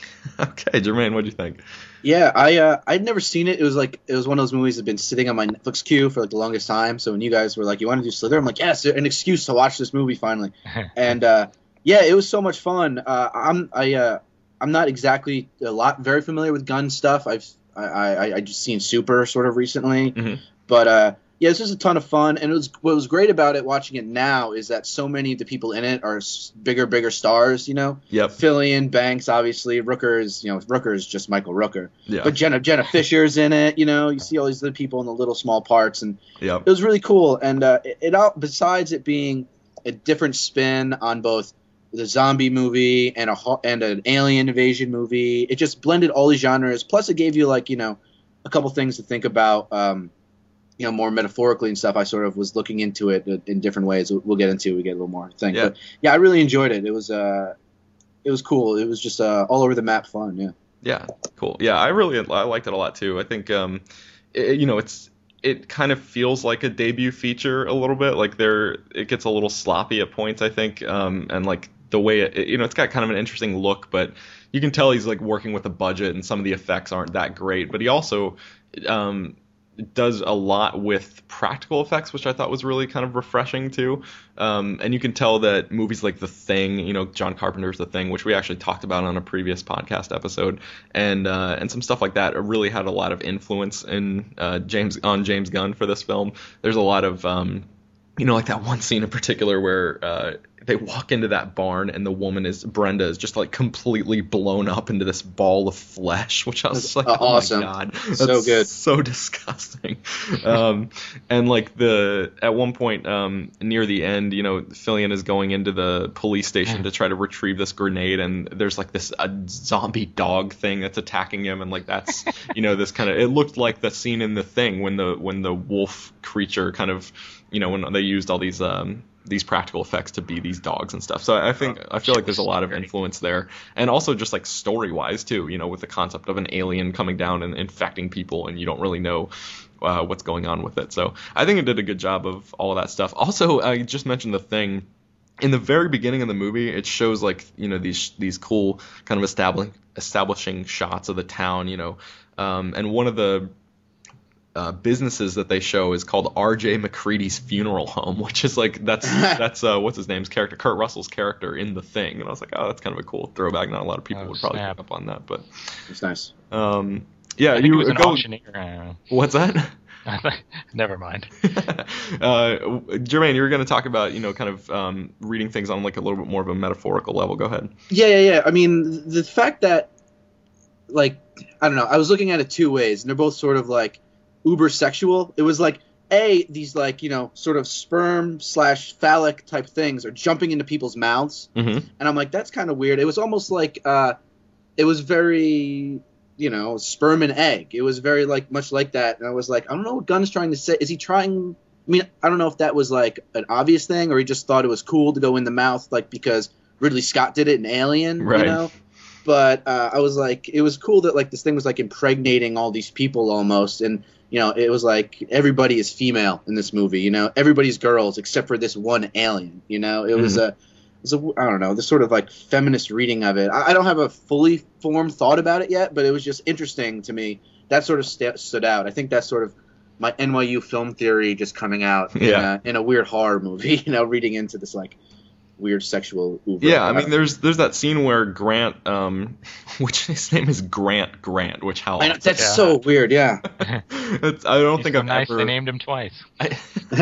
Okay, Jermaine, what do you think? Yeah, I uh, I'd never seen it. It was like it was one of those movies that had been sitting on my Netflix queue for like the longest time. So when you guys were like, "You want to do Slither?" I'm like, "Yes, an excuse to watch this movie finally." And uh, yeah, it was so much fun. Uh, I'm I uh, I'm not exactly a lot very familiar with gun stuff. I've I I, I just seen Super sort of recently, Mm-hmm. but uh, yeah, this was a ton of fun. And it was what was great about it watching it now is that so many of the people in it are s- bigger bigger stars. You know, Yep. Fillion, Banks, obviously. Rooker is, you know, Rooker is just Michael Rooker. Yeah. But Jenna Jenna Fisher's in it. You know, you see all these other people in the little small parts, and Yep. it was really cool. And uh, it, it all, besides it being a different spin on both the zombie movie and a ho- and an alien invasion movie, it just blended all these genres. Plus, it gave you like you know a couple things to think about. Um, you know, more metaphorically and stuff. I sort of was looking into it in different ways. We'll get into it. We get a little more thing. Yeah. But yeah, I really enjoyed it. It was uh, it was cool. It was just uh, all over the map fun. Yeah. Yeah, cool. Yeah, I really I liked it a lot too. I think um, it, you know, it's it kind of feels like a debut feature a little bit. Like there, it gets a little sloppy at points, I think, um, and like the way it, you know, it's got kind of an interesting look, but you can tell he's like working with a budget, and some of the effects aren't that great. But he also um, does a lot with practical effects, which I thought was really kind of refreshing too. Um, and you can tell that movies like The Thing, you know, John Carpenter's The Thing, which we actually talked about on a previous podcast episode, and uh, and some stuff like that really had a lot of influence in uh, James on James Gunn for this film. There's a lot of um, you know, like that one scene in particular where uh, they walk into that barn and the woman is Brenda is just like completely blown up into this ball of flesh, which I was That's, like, uh, oh awesome. my god, that's So good. so disgusting. um, and like the at one point um, near the end, you know, Fillion is going into the police station to try to retrieve this grenade, and there's like this a zombie dog thing that's attacking him, and like that's you know this kind of it looked like the scene in The Thing when the when the wolf creature kind of you know when they used all these um, these practical effects to be these dogs and stuff. So I think I feel like there's a lot of influence there, and also just like story wise too. You know, with the concept of an alien coming down and infecting people, and you don't really know uh, what's going on with it. So I think it did a good job of all of that stuff. Also, I just mentioned The Thing. in the very beginning of the movie, it shows like you know these these cool kind of establishing establishing shots of the town, you know, um, and one of the uh, businesses that they show is called R J McCready's Funeral Home, which is like that's that's uh, what's his name's character, Kurt Russell's character in The Thing, and I was like, oh, that's kind of a cool throwback. Not a lot of people Oh, would probably snap. pick up on that, but It's nice. um, yeah, I think you it was an go. auctioneer. Uh, What's that? Never mind. uh, Jermaine, you were going to talk about, you know, kind of um, reading things on like a little bit more of a metaphorical level. Go ahead. Yeah, yeah, yeah. I mean, the fact that, like, I don't know, I was looking at it two ways, and they're both sort of like uber sexual. It was like, A, these like, you know, sort of sperm slash phallic type things are jumping into people's mouths. Mm-hmm. And I'm like, that's kind of weird. It was almost like, uh, it was very, you know, sperm and egg. It was very like much like that. And I was like, I don't know what Gunn's trying to say. Is he trying? I mean, I don't know if that was like an obvious thing or he just thought it was cool to go in the mouth, like because Ridley Scott did it in Alien, Right. you know. But uh, I was like, it was cool that like this thing was like impregnating all these people almost, and you know, it was like everybody is female in this movie. You know, everybody's girls except for this one alien. You know, it was a It's a, I don't know, this sort of like feminist reading of it. I, I don't have a fully formed thought about it yet, but it was just interesting to me. That sort of st- stood out. I think that's sort of my N Y U film theory just coming out Yeah. in, a, in a weird horror movie, you know, reading into this like weird sexual oeuvre. Yeah, I mean, there's there's that scene where Grant, um, which his name is Grant Grant, which how I know, that's Yeah. so weird, yeah. it's, I don't He's think so I've nice ever. they named him twice. I,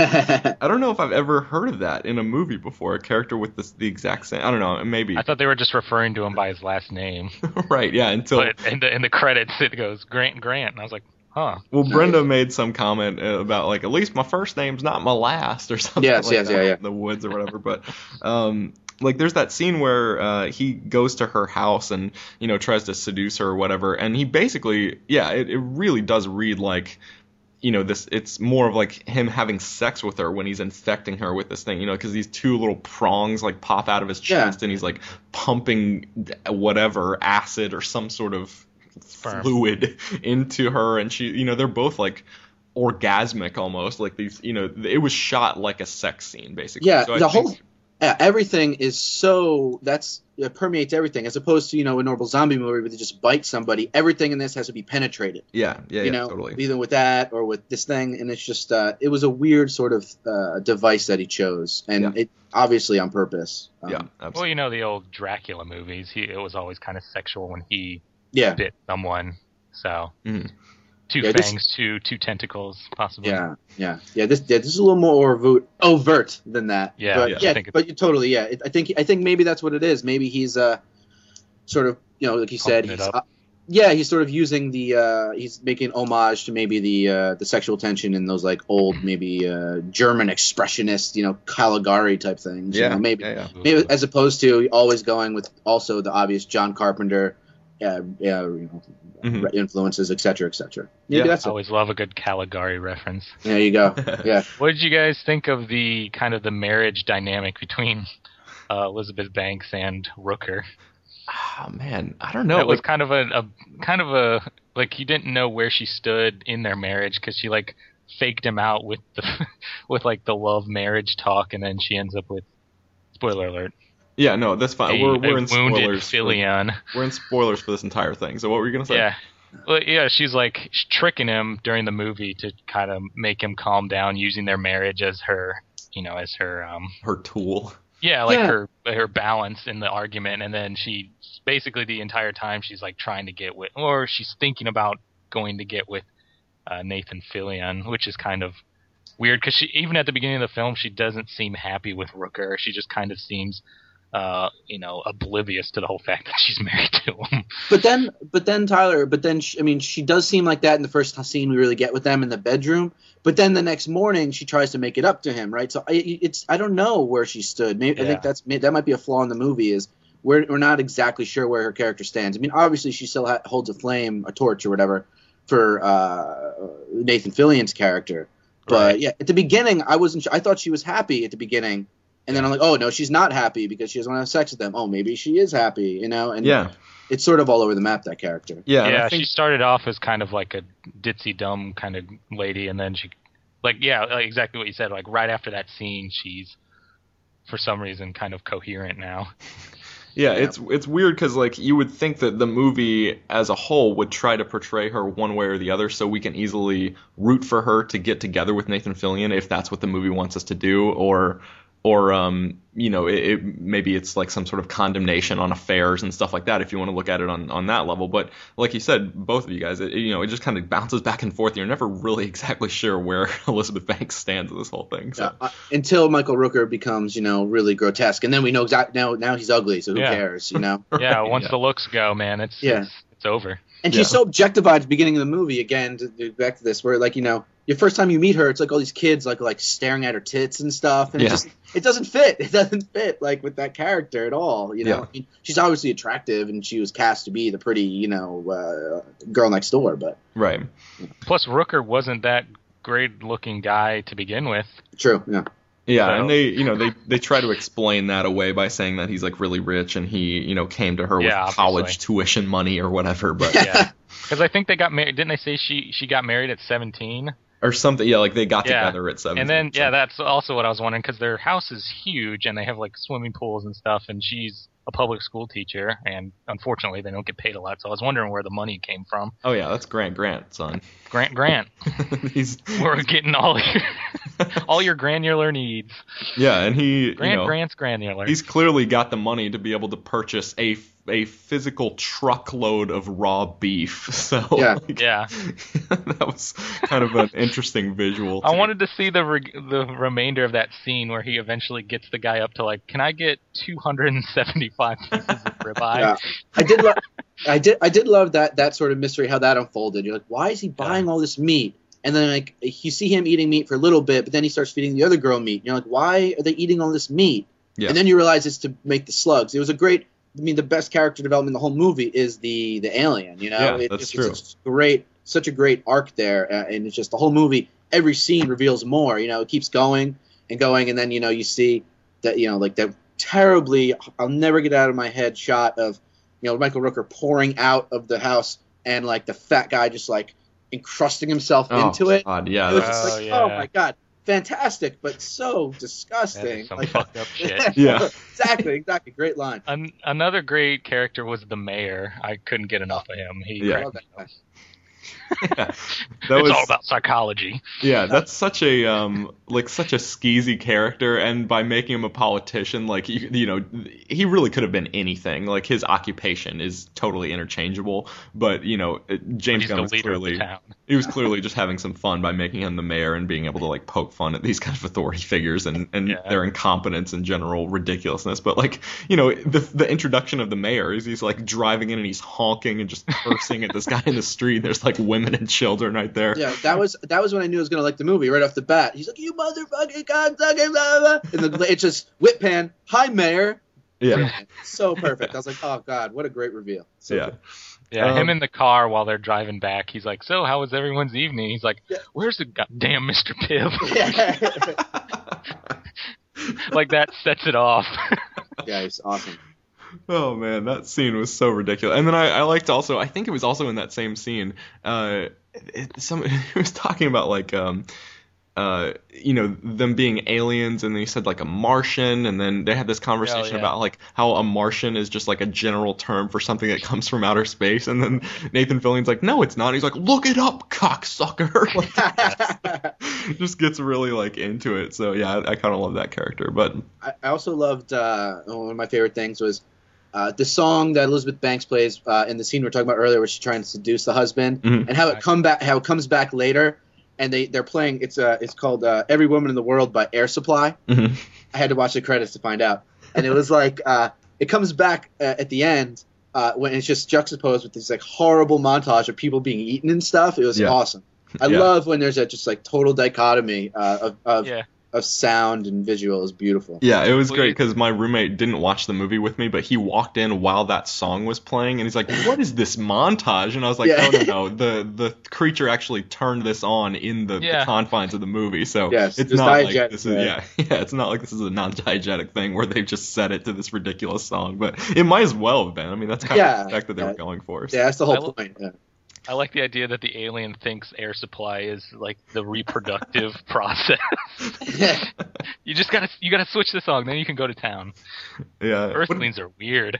I don't know if I've ever heard of that in a movie before. A character with this, the exact same. I don't know. Maybe. I thought they were just referring to him by his last name. Right. Yeah. Until But in the, in the credits, it goes Grant Grant. And I was like, huh. well, Brenda made some comment uh, about like at least my first name's not my last or something. Yes, like yes, that, yeah, yeah. in the woods or whatever. But um, like there's that scene where uh, he goes to her house and you know tries to seduce her or whatever, and he basically yeah, it, it really does read like. You know, this it's more of like him having sex with her when he's infecting her with this thing, you know, because these two little prongs like pop out of his chest Yeah. and he's like pumping whatever acid or some sort of Sperm. fluid into her, and she, you know, they're both like orgasmic almost, like these, you know, it was shot like a sex scene basically. Yeah, So I the think- whole yeah, everything is so that's it permeates everything as opposed to you know a normal zombie movie where they just bite somebody. Everything in this has to be penetrated. yeah, yeah, you yeah, know, totally. either with that or with this thing, and it's just uh, it was a weird sort of uh, device that he chose, and Yeah. it obviously on purpose. Um, Yeah, Well, absolutely. you know the old Dracula movies. He it was always kind of sexual when he yeah, bit someone. So Mhm. two Yeah, this- fangs, two two tentacles, possibly. yeah, yeah, yeah. This yeah, this is a little more overt, overt than that. Yeah, but yeah, I yeah, think it- but you totally, yeah. It, I think I think maybe that's what it is. Maybe he's uh, sort of you know like you said, Pumping it he's, up. uh, yeah, he's sort of using the uh, he's making homage to maybe the uh, the sexual tension in those like old maybe uh, German expressionist you know Caligari type things. Yeah, you know, maybe yeah, yeah. maybe as opposed to always going with also the obvious John Carpenter, uh, yeah, you know, Mhm. influences, et cetera, et cetera. Maybe Yeah, that's I it. always love a good Caligari reference. There you go. Yeah. What did you guys think of the kind of the marriage dynamic between uh, Elizabeth Banks and Rooker? Oh man, I don't know. It was like, kind of a, a kind of a like you didn't know where she stood in their marriage because she like faked him out with the with like the love marriage talk, and then she ends up with spoiler alert. yeah, no, that's fine. A, we're we're a in wounded spoilers. For, Filion. we're in spoilers for this entire thing. So what were you gonna say? Yeah. Well, yeah, she's like she's tricking him during the movie to kind of make him calm down, using their marriage as her, you know, as her, um, Her tool. yeah, like Yeah. her her balance in the argument. And then she basically the entire time she's like trying to get with, or she's thinking about going to get with uh, Nathan Fillion, which is kind of weird because she even at the beginning of the film she doesn't seem happy with Rooker. She just kind of seems. Uh, you know, oblivious to the whole fact that she's married to him. But then, but then Tyler, but then she, I mean, she does seem like that in the first scene we really get with them in the bedroom. But then the next morning she tries to make it up to him, right? So I, it's I don't know where she stood. Maybe I Yeah. think that's that might be a flaw in the movie is we're we're not exactly sure where her character stands. I mean, obviously she still ha- holds a flame, a torch or whatever for uh, Nathan Fillion's character. But Right. yeah, at the beginning I wasn't. Sure. I thought she was happy at the beginning. And then I'm like, oh no, she's not happy because she doesn't want to have sex with them. Oh, maybe she is happy, you know. And Yeah, it's sort of all over the map, that character. yeah. and I Yeah, think- she started off as kind of like a ditzy dumb kind of lady, and then she, like, yeah, like exactly what you said. Like right after that scene, she's for some reason, kind of coherent now. Yeah, it's it's weird because like you would think that the movie as a whole would try to portray her one way or the other, so we can easily root for her to get together with Nathan Fillion if that's what the movie wants us to do, or or um you know it, it, maybe it's like some sort of condemnation on affairs and stuff like that if you want to look at it on, on that level. But like you said, both of you guys, it, you know, it just kind of bounces back and forth. You're never really exactly sure where Elizabeth Banks stands in this whole thing. So. Yeah, uh, until Michael Rooker becomes, you know, really grotesque, and then we know exactly now. Now he's ugly, so who Yeah. cares, you know? Yeah, once yeah. the looks go, man, it's Yeah. it's, it's over. And Yeah. she's so objectified at the beginning of the movie. Again, to, to back to this, where like you know, your first time you meet her, it's like all these kids like like staring at her tits and stuff, and Yeah. it just it doesn't fit. It doesn't fit like with that character at all. You know, Yeah. I mean, she's obviously attractive, and she was cast to be the pretty, you know, uh, girl next door. But Right. Plus, Rooker wasn't that great-looking guy to begin with. true, yeah. Yeah, So- and they, you know, they, they try to explain that away by saying that he's like really rich and he, you know, came to her Yeah, with obviously. college tuition money or whatever, but Yeah, because I think they got married. Didn't they say she she got married at seventeen? or something. Yeah, like they got Yeah. together at seventeen. And then, yeah, so- that's also what I was wondering, because their house is huge, and they have, like, swimming pools and stuff, and she's a public school teacher, and unfortunately they don't get paid a lot, so I was wondering where the money came from. Oh yeah, that's Grant Grant, son. Grant Grant, he's we're getting all your, all your granular needs. yeah, and he, Grant you know, Grant's granular. he's clearly got the money to be able to purchase a a physical truckload of raw beef. So Yeah. like, Yeah. that was kind of an interesting visual. I to- wanted to see the re- the remainder of that scene where he eventually gets the guy up to, like, can I get two hundred seventy-five pieces of ribeye? Yeah. I did lo- I did I did love that that sort of mystery, how that unfolded. You're like, why is he buying all this meat? And then like you see him eating meat for a little bit, but then he starts feeding the other girl meat. And you're like, why are they eating all this meat? Yeah. And then you realize it's to make the slugs. It was a great. I mean, the best character development in the whole movie is the the alien. You know, Yeah, It- that's it's, true. It's great, such a great arc there, uh, and it's just the whole movie. Every scene reveals more. You know, it keeps going and going, and then you know you see that you know like that terribly. I'll never get out of my head shot of you know Michael Rooker pouring out of the house and like the fat guy just like encrusting himself Oh, into it. God, yeah, It was that's- just Oh, like, yeah. oh my god, fantastic, but so That disgusting. is some Like, fucked up shit. Yeah. exactly, exactly. Great line. An- another great character was the mayor. I couldn't get enough of him. He Yeah. cracked me up. yeah. It's That was all about psychology. yeah, that's such a um like such a skeezy character, and by making him a politician, like you, you know, he really could have been anything. Like his occupation is totally interchangeable, but you know, James He's Gunn the was leader clearly of the town. he was clearly just having some fun by making him the mayor and being able to like poke fun at these kind of authority figures and, and Yeah. their incompetence and general ridiculousness. But like, you know, the the introduction of the mayor is he's like driving in and he's honking and just cursing at this guy in the street. There's like women and children right there. Yeah, that was that was when I knew I was gonna like the movie right off the bat. He's like, "You motherfucking cocksucker!" Blah, blah. And the, it's just whip pan. Hi, mayor. Yeah. So perfect. I was like, "Oh God, what a great reveal." So Yeah. good. Yeah, Um, him in the car while they're driving back. He's like, "So, how was everyone's evening?" He's like, Yeah. "Where's the goddamn Mister Pibb?" Yeah. Like that sets it off. Yeah, it's awesome. Oh man, that scene was so ridiculous. And then I, I liked also, I think it was also in that same scene, uh, it, some he was talking about like, um, uh, you know, them being aliens, and then he said like a Martian, and then they had this conversation yeah. about like how a Martian is just like a general term for something that comes from outer space, and then Nathan Fillion's like, no, it's not. He's like, look it up, cocksucker. Like, just gets really like into it. So yeah, I, I kind of love that character, but I, I also loved uh, one of my favorite things was uh, the song that Elizabeth Banks plays uh, in the scene we were talking about earlier, where she's trying to seduce the husband, Mhm. and how it come back, how it comes back later, and they they're playing. It's uh, it's called uh, "Every Woman in the World" by Air Supply. mhm. I had to watch the credits to find out, and it was like uh, it comes back uh, at the end uh, when it's just juxtaposed with this like horrible montage of people being eaten and stuff. It was Yeah. awesome. I Yeah. love when there's a just like total dichotomy uh, of of, Yeah. of sound and visual. Is beautiful. Yeah, it was Well, great you- because my roommate didn't watch the movie with me, but he walked in while that song was playing, and he's like, "What is this montage?" And I was like, Yeah. "No, no, no. The the creature actually turned this on in the, the Yeah. confines of the movie, so Yes, it's it's not like diegetic, this is yeah. yeah, yeah, it's not like this is a non-diegetic thing where they've just set it to this ridiculous song, but it might as well have been. I mean, that's kind Yeah, of the effect that they yeah. were going for. so. Yeah, that's the I whole lo- point. Yeah. I like the idea that the alien thinks air supply is like the reproductive process. You just gotta you gotta switch the song, then you can go to town. Yeah. Earthlings are weird.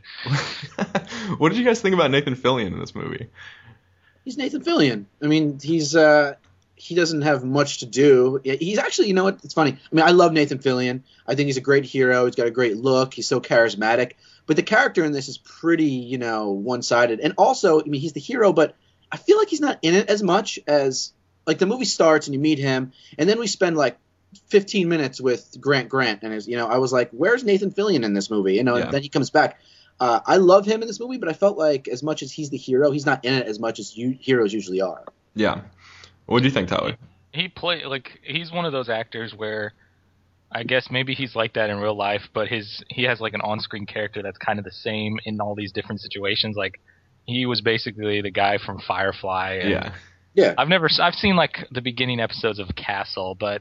What did you guys think about Nathan Fillion in this movie? He's Nathan Fillion. I mean, he's uh, he doesn't have much to do. He's actually, you know what? It's funny. I mean, I love Nathan Fillion. I think he's a great hero. He's got a great look. He's so charismatic. But the character in this is pretty, you know, one-sided. And also, I mean, he's the hero, but I feel like he's not in it as much as, like, the movie starts and you meet him, and then we spend, like, fifteen minutes with Grant Grant. And, his, you know, I was like, where's Nathan Fillion in this movie? You know, Yeah. and then he comes back. Uh, I love him in this movie, but I felt like as much as he's the hero, he's not in it as much as you, heroes usually are. Yeah. What do you think, Tyler? He play like he's one of those actors where I guess maybe he's like that in real life, but his he has like an on-screen character that's kind of the same in all these different situations. Like he was basically the guy from Firefly. And Yeah. Yeah. I've never I've seen like the beginning episodes of Castle, but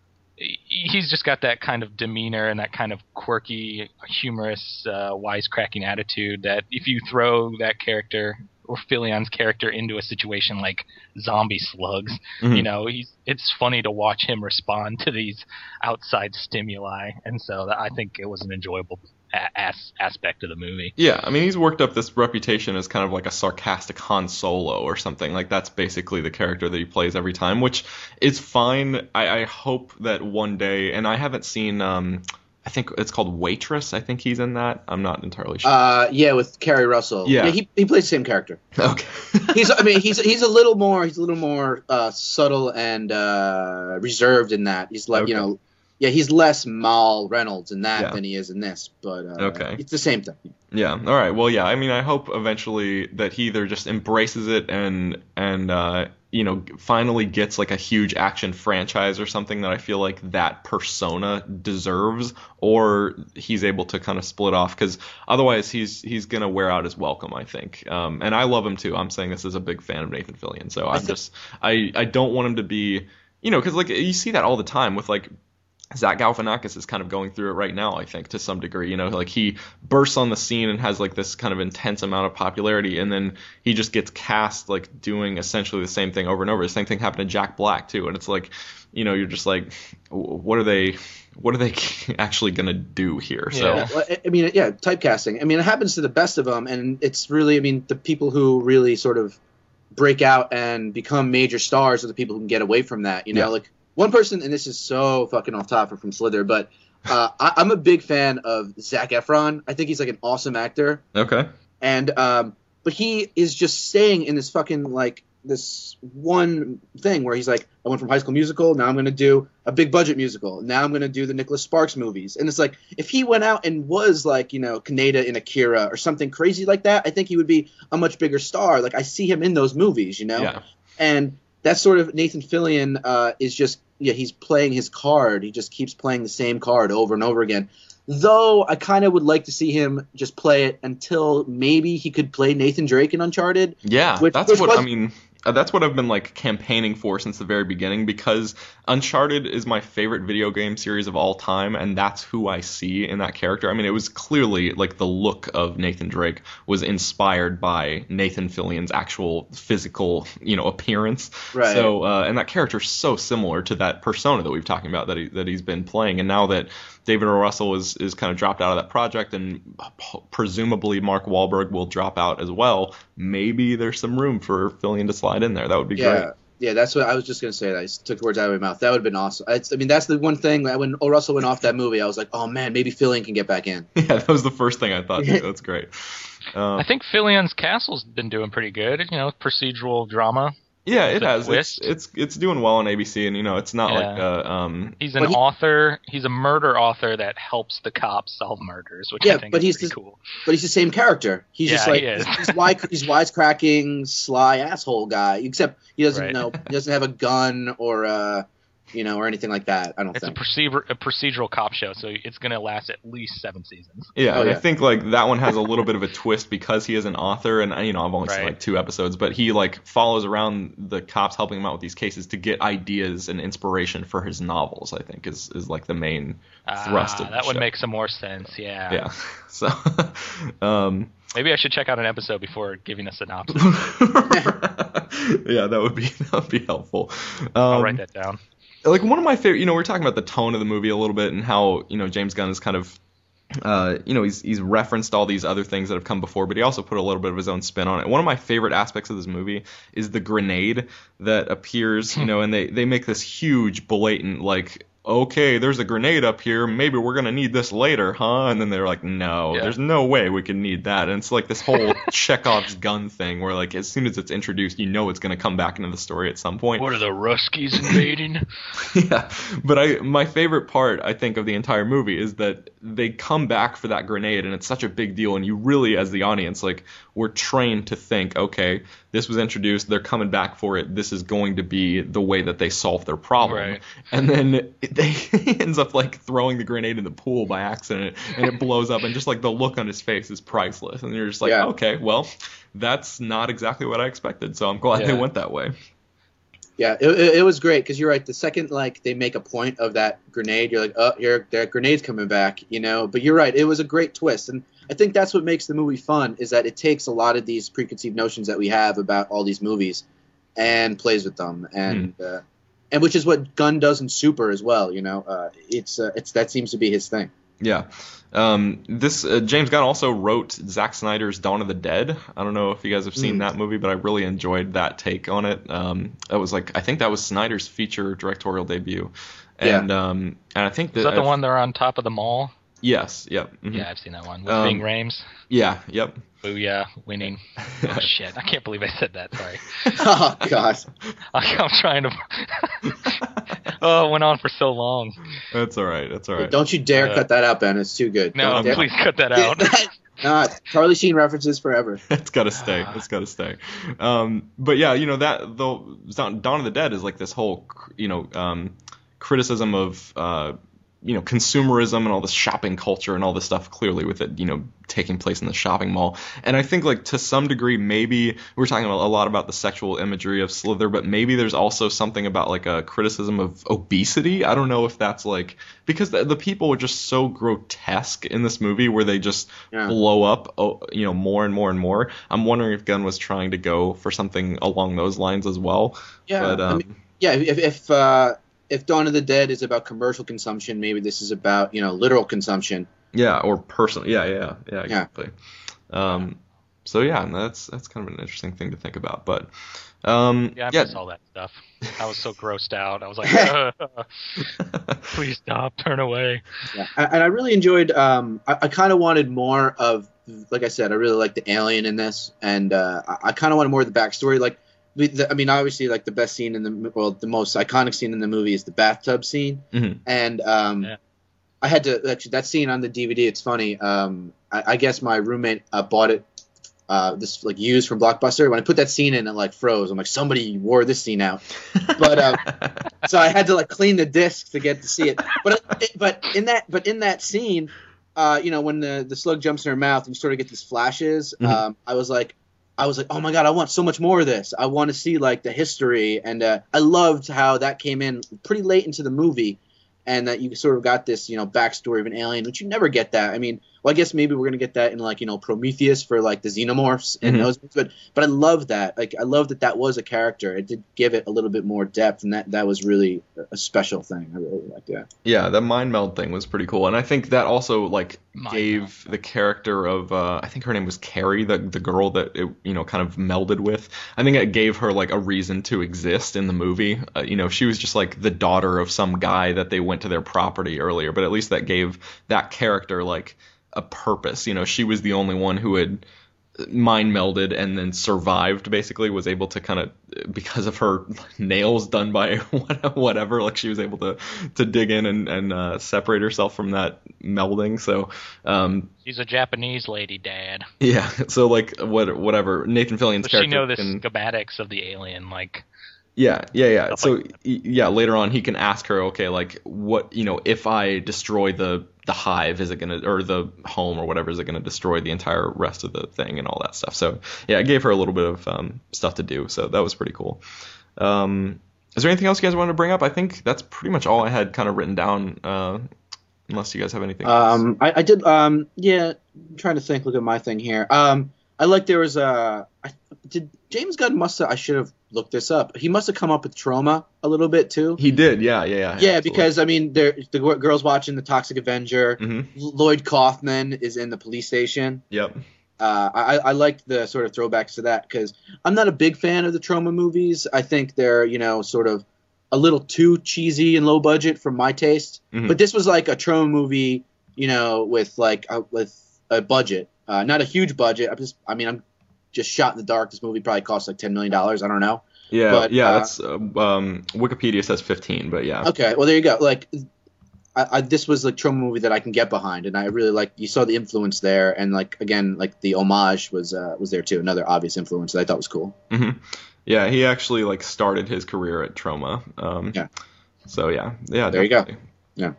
he's just got that kind of demeanor and that kind of quirky, humorous, uh, wisecracking attitude that if you throw that character or Fillion's character into a situation like zombie slugs, Mhm. you know, he's it's funny to watch him respond to these outside stimuli, and so that, I think it was an enjoyable a- as, aspect of the movie. Yeah, I mean, he's worked up this reputation as kind of like a sarcastic Han Solo or something. Like, that's basically the character that he plays every time, which is fine. I, I hope that one day, and I haven't seen, um, I think it's called Waitress. I think he's in that. I'm not entirely sure. Uh, yeah, with Kerry Russell. Yeah. he he plays the same character. Okay. He's, I mean, he's he's a little more he's a little more uh, subtle and uh, reserved in that. He's like, you Okay. know, yeah, he's less Mal Reynolds in that Yeah. than he is in this. But uh, Okay. it's the same thing. Yeah. All right. Well, yeah. I mean, I hope eventually that he either just embraces it and and uh, you know finally gets like a huge action franchise or something that I feel like that persona deserves, or he's able to kind of split off, because otherwise he's he's gonna wear out his welcome, I think. Um, and I love him too. I'm saying this as a big fan of Nathan Fillion, so I'm think- just I I don't want him to be, you know, because like you see that all the time with like. Zach Galifianakis is kind of going through it right now, I think, to some degree. You know, like he bursts on the scene and has like this kind of intense amount of popularity, and then he just gets cast like doing essentially the same thing over and over. The same thing happened to Jack Black too, and it's like, you know, you're just like, what are they, what are they actually gonna do here? So Yeah. Well, I- I mean, yeah, typecasting. I mean, it happens to the best of them, and it's really, I mean, the people who really sort of break out and become major stars are the people who can get away from that. You know, Yeah. like one person, and this is so fucking off topic from Slither, but uh, I, I'm a big fan of Zac Efron. I think he's like an awesome actor. okay, And um, but he is just staying in this fucking like this one thing where he's like, I went from High School Musical, now I'm going to do a big budget musical, now I'm going to do the Nicholas Sparks movies. And it's like, if he went out and was like, you know, Kaneda in Akira or something crazy like that, I think he would be a much bigger star. Like, I see him in those movies, you know? yeah, And that's sort of Nathan Fillion uh, is just, yeah, he's playing his card. He just keeps playing the same card over and over again. Though I kind of would like to see him just play it until maybe he could play Nathan Drake in Uncharted. yeah. Which- that's which what was- I mean. Uh, that's what I've been like campaigning for since the very beginning, because Uncharted is my favorite video game series of all time, and that's who I see in that character. I mean, it was clearly like the look of Nathan Drake was inspired by Nathan Fillion's actual physical, you know, appearance. Right. So, uh, and that character is so similar to that persona that we've talking about that he, that he's been playing, and now that David O. Russell is is kind of dropped out of that project, and presumably Mark Wahlberg will drop out as well, maybe there's some room for Fillion to slide in there. That would be Yeah. great. Yeah, that's what I was just gonna say. That I just took the words out of my mouth. That would have been awesome. It's, I mean, that's the one thing that when O. Russell went off that movie, I was like, oh man, maybe Fillion can get back in. Yeah, that was the first thing I thought. Too. That's great. Um, I think Fillion's Castle's been doing pretty good. You know, procedural drama. yeah, it the has. It's, twist. it's it's doing well on A B C, and you know, it's not Yeah. like uh, um. He's an But he- author. He's a murder author that helps the cops solve murders, which Yeah, I think but is he's pretty the- cool. But he's the same character. He's just Yeah, like he is. he's, he's, wise, he's wisecracking, sly asshole guy. Except he doesn't Right. know he doesn't have a gun or uh you know or anything like that. I don't It's a, think. procedure, a procedural cop show, so it's going to last at least seven seasons. Yeah, Oh, and I yeah. think like that one has a little bit of a twist because he is an author, and you know I've only seen Right. like two episodes, but he like follows around the cops helping him out with these cases to get ideas and inspiration for his novels. I think is is like the main thrust Ah, of the that would show. make some more sense. Yeah. Yeah, so um, Maybe I should check out an episode before giving a synopsis. yeah, that would be that would be helpful. Um, I'll write that down. like one of my favorite, you know, we're talking about the tone of the movie a little bit and how, you know, James Gunn is kind of, uh, you know, he's he's referenced all these other things that have come before, but he also put a little bit of his own spin on it. One of my favorite aspects of this movie is the grenade that appears, you know, and they, they make this huge, blatant, like, okay, there's a grenade up here, maybe we're going to need this later, huh? And then they're like, no, Yeah. there's no way we can need that. And it's like this whole Chekhov's gun thing where, like, as soon as it's introduced, you know it's going to come back into the story at some point. What are the Ruskies invading? Yeah, but I my favorite part, I think, of the entire movie is that they come back for that grenade, and it's such a big deal, and you really, as the audience, like, we're trained to think, okay, this was introduced, they're coming back for it, this is going to be the way that they solve their problem. Right. And then they he ends up, like, throwing the grenade in the pool by accident, and it blows up, and just, like, the look on his face is priceless, and you're just like, Yeah. okay, well, that's not exactly what I expected, so I'm glad Yeah. they went that way. Yeah, it, it, it was great because you're right. The second like they make a point of that grenade, you're like, oh, here, that grenade's coming back, you know. But you're right. It was a great twist, and I think that's what makes the movie fun. Is that it takes a lot of these preconceived notions that we have about all these movies, and plays with them, and uh, and which is what Gunn does in Super as well. You know, uh, it's uh, it's that seems to be his thing. Yeah. Um, this uh, James Gunn also wrote Zack Snyder's Dawn of the Dead. I don't know if you guys have seen Mm. that movie, but I really enjoyed that take on it. Um, that was like I think that was Snyder's feature directorial debut, and um, and I think that, Is that the I- one they're on top of the mall? Yes. Yep. mhm. Yeah, I've seen that one. With Um, Ving Rhames. Yeah. Yep. Booyah, winning. Oh, shit. I can't believe I said that. Sorry. Oh God. I'm trying to... oh, it went on for so long. That's all right. That's all right. Don't you dare Uh, cut that out, Ben. It's too good. No, Don't dare- please cut that out. Not Charlie Sheen references forever. It's got to stay. It's got to stay. Um, but yeah, you know that though Dawn of the Dead is like this whole you know um, criticism of uh, you know consumerism and all this shopping culture and all this stuff. Clearly, with it you know taking place in the shopping mall, and I think like to some degree maybe we're talking a lot about the sexual imagery of Slither, but maybe there's also something about like a criticism of obesity. I don't know if that's like because the, the people were just so grotesque in this movie where they just Yeah. blow up, oh, you know, more and more and more. I'm wondering if Gunn was trying to go for something along those lines as well. Yeah. But um, I mean, yeah. If if uh, if Dawn of the Dead is about commercial consumption, maybe this is about you know literal consumption. yeah, or personal. Yeah, yeah, yeah, exactly. Um, so yeah, and that's that's kind of an interesting thing to think about. But um, Yeah, I yeah, miss all that stuff. I was so grossed out. I was like, "Ugh, please stop, turn away. Yeah, and and I really enjoyed. Um, I, I kind of wanted more of, like I said, I really like the alien in this, and uh, I, I kind of wanted more of the backstory. Like, we- the, I mean, obviously, like the best scene in the well, the most iconic scene in the movie is the bathtub scene, Mhm. and um, Yeah. I had to actually that scene on the D V D. It's funny. Um, I, I guess my roommate uh, bought it. Uh, this like used from Blockbuster. When I put that scene in, it like froze. I'm like, somebody wore this scene out. But uh, so I had to like clean the disc to get to see it. But it, but in that but in that scene, uh, you know, when the the slug jumps in her mouth and you sort of get these flashes, Mhm. um, I was like, I was like, oh my god, I want so much more of this. I want to see like the history, and uh, I loved how that came in pretty late into the movie, and that you sort of got this you know backstory of an alien, which you never get that. I mean. Well, I guess maybe we're gonna get that in like you know Prometheus for like the xenomorphs and Mhm. those, but but I love that. Like I love that that was a character. It did give it a little bit more depth, and that that was really a special thing. I really like that. yeah, the mind meld thing was pretty cool, and I think that also like Mind gave the character of uh, I think her name was Carrie, the the girl that it you know kind of melded with. I think it gave her like a reason to exist in the movie. Uh, you know, she was just like the daughter of some guy that they went to their property earlier, but at least that gave that character like a purpose. You know, she was the only one who had mind melded and then survived, basically was able to kind of, because of her nails done by whatever, like she was able to to dig in and, and uh, separate herself from that melding. So um She's a Japanese lady, Dad. yeah, so like what whatever Nathan Fillion's Does she character know the can- schematics of the alien? Like, Yeah, yeah, yeah. Stuff So like that. y- yeah, later on he can ask her, okay, like what, you know, if I destroy the the hive, is it gonna, or the home or whatever, is it gonna destroy the entire rest of the thing and all that stuff? So yeah, it gave her a little bit of um, stuff to do. So that was pretty cool. Um, is there anything else you guys wanted to bring up? I think that's pretty much all I had kind of written down. Uh, unless you guys have anything. else. Um, I, I did. Um, yeah, I'm trying to think. Look at my thing here. Um, I like there was a. I, did James Gunn must have. I should have looked this up. He must have come up with Trauma a little bit too. He did, yeah, yeah, yeah. Yeah, absolutely. because I mean, there the g- girls watching the Toxic Avenger. Mhm. Lloyd Kaufman is in the police station. Yep. Uh, I, I liked the sort of throwbacks to that because I'm not a big fan of the Trauma movies. I think they're, you know, sort of a little too cheesy and low budget for my taste. Mhm. But this was like a Trauma movie, you know, with like a, with a budget, uh, not a huge budget. I'm just, I mean, I'm just shot in the dark. This movie probably cost like ten million dollars. I don't know. Yeah, But, yeah. uh, That's uh, um, Wikipedia says fifteen, but yeah. Okay, well there you go. Like, I, I, this was like Trauma movie that I can get behind, and I really like. You saw the influence there, and like again, like the homage was uh, was there too. Another obvious influence that I thought was cool. hmm Yeah, he actually like started his career at Troma. Um, Yeah. So yeah, yeah. There you go. definitely. Yeah.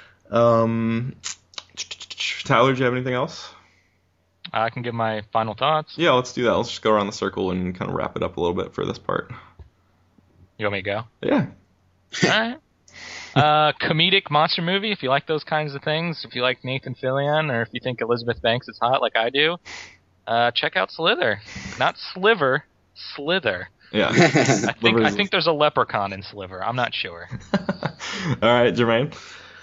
Um, Tyler, do you have anything else? I can give my final thoughts. Yeah, let's do that. Let's just go around the circle and kind of wrap it up a little bit for this part. You want me to go? Yeah. All right. Uh, comedic monster movie. If you like those kinds of things, if you like Nathan Fillion, or if you think Elizabeth Banks is hot like I do, uh, check out Slither. Not Sliver, Slither. Yeah. I think Liver's- I think there's a leprechaun in Sliver. I'm not sure. All right, Jermaine.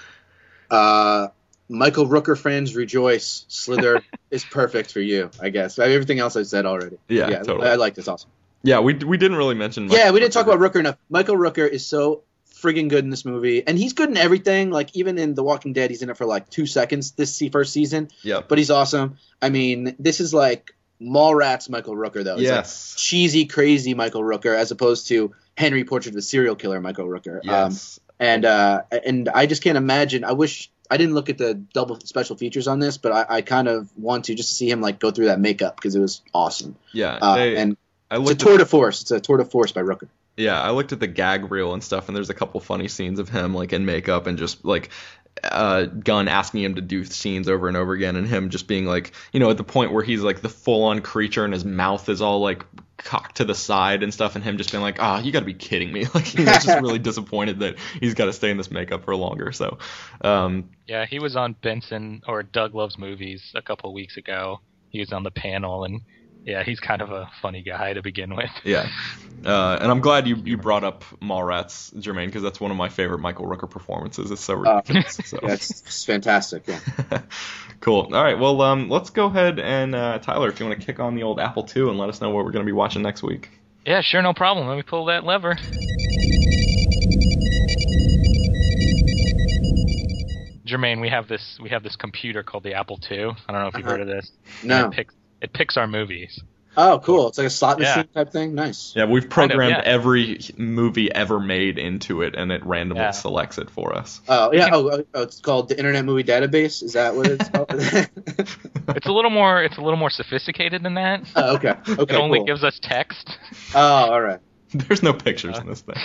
Uh, Michael Rooker fans rejoice. Slither is perfect for you, I guess. Everything else I said already. Yeah, yeah totally. I, I like this. Awesome. Yeah, we we didn't really mention. Yeah, Michael we didn't talk Rooker. about Rooker enough. Michael Rooker is so friggin' good in this movie, and he's good in everything. Like even in The Walking Dead, he's in it for like two seconds this se- first season. Yep. But he's awesome. I mean, this is like Mallrats Michael Rooker, though. It's Yes. like cheesy, crazy Michael Rooker, as opposed to Henry Portrait of a Serial Killer Michael Rooker. Yes. Um, and uh, and I just can't imagine. I wish I didn't look at the double special features on this, but I, I kind of want to just to see him like go through that makeup because it was awesome. yeah. Uh, they- and I it's a looked tour at, de force. It's a tour de force by Rooker. yeah, I looked at the gag reel and stuff, and there's a couple funny scenes of him like in makeup and just like uh, Gunn asking him to do scenes over and over again, and him just being like, you know, at the point where he's like the full-on creature and his mouth is all like cocked to the side and stuff, and him just being like, ah, oh, you got to be kidding me. Like he was just really disappointed that he's got to stay in this makeup for longer. So, um, Yeah, he was on Benson or Doug Loves Movies a couple of weeks ago. He was on the panel, and yeah, he's kind of a funny guy to begin with. yeah. Uh, and I'm glad you, you brought up Mallrats, Jermaine, because that's one of my favorite Michael Rooker performances. It's so ridiculous. so. Yeah, it's, it's fantastic. Yeah. Cool. All right. Well, um, let's go ahead and uh, Tyler, if you want to kick on the old Apple two and let us know what we're going to be watching next week. Yeah, sure, no problem. Let me pull that lever. Jermaine, we have this we have this computer called the Apple two. I don't know if you've Uh-huh. heard of this. No. It picks it picks our movies. Oh, cool. It's like a slot Yeah. machine type thing. Nice. Yeah, we've Kind of, programmed yeah. every movie ever made into it, and it randomly Yeah. selects it for us. Oh yeah. Oh, oh, oh, it's called the Internet Movie Database. Is that what it's called? It's a little more it's a little more sophisticated than that. oh, okay. Okay. It only cool. gives us text. Oh, all right. There's no pictures in this thing.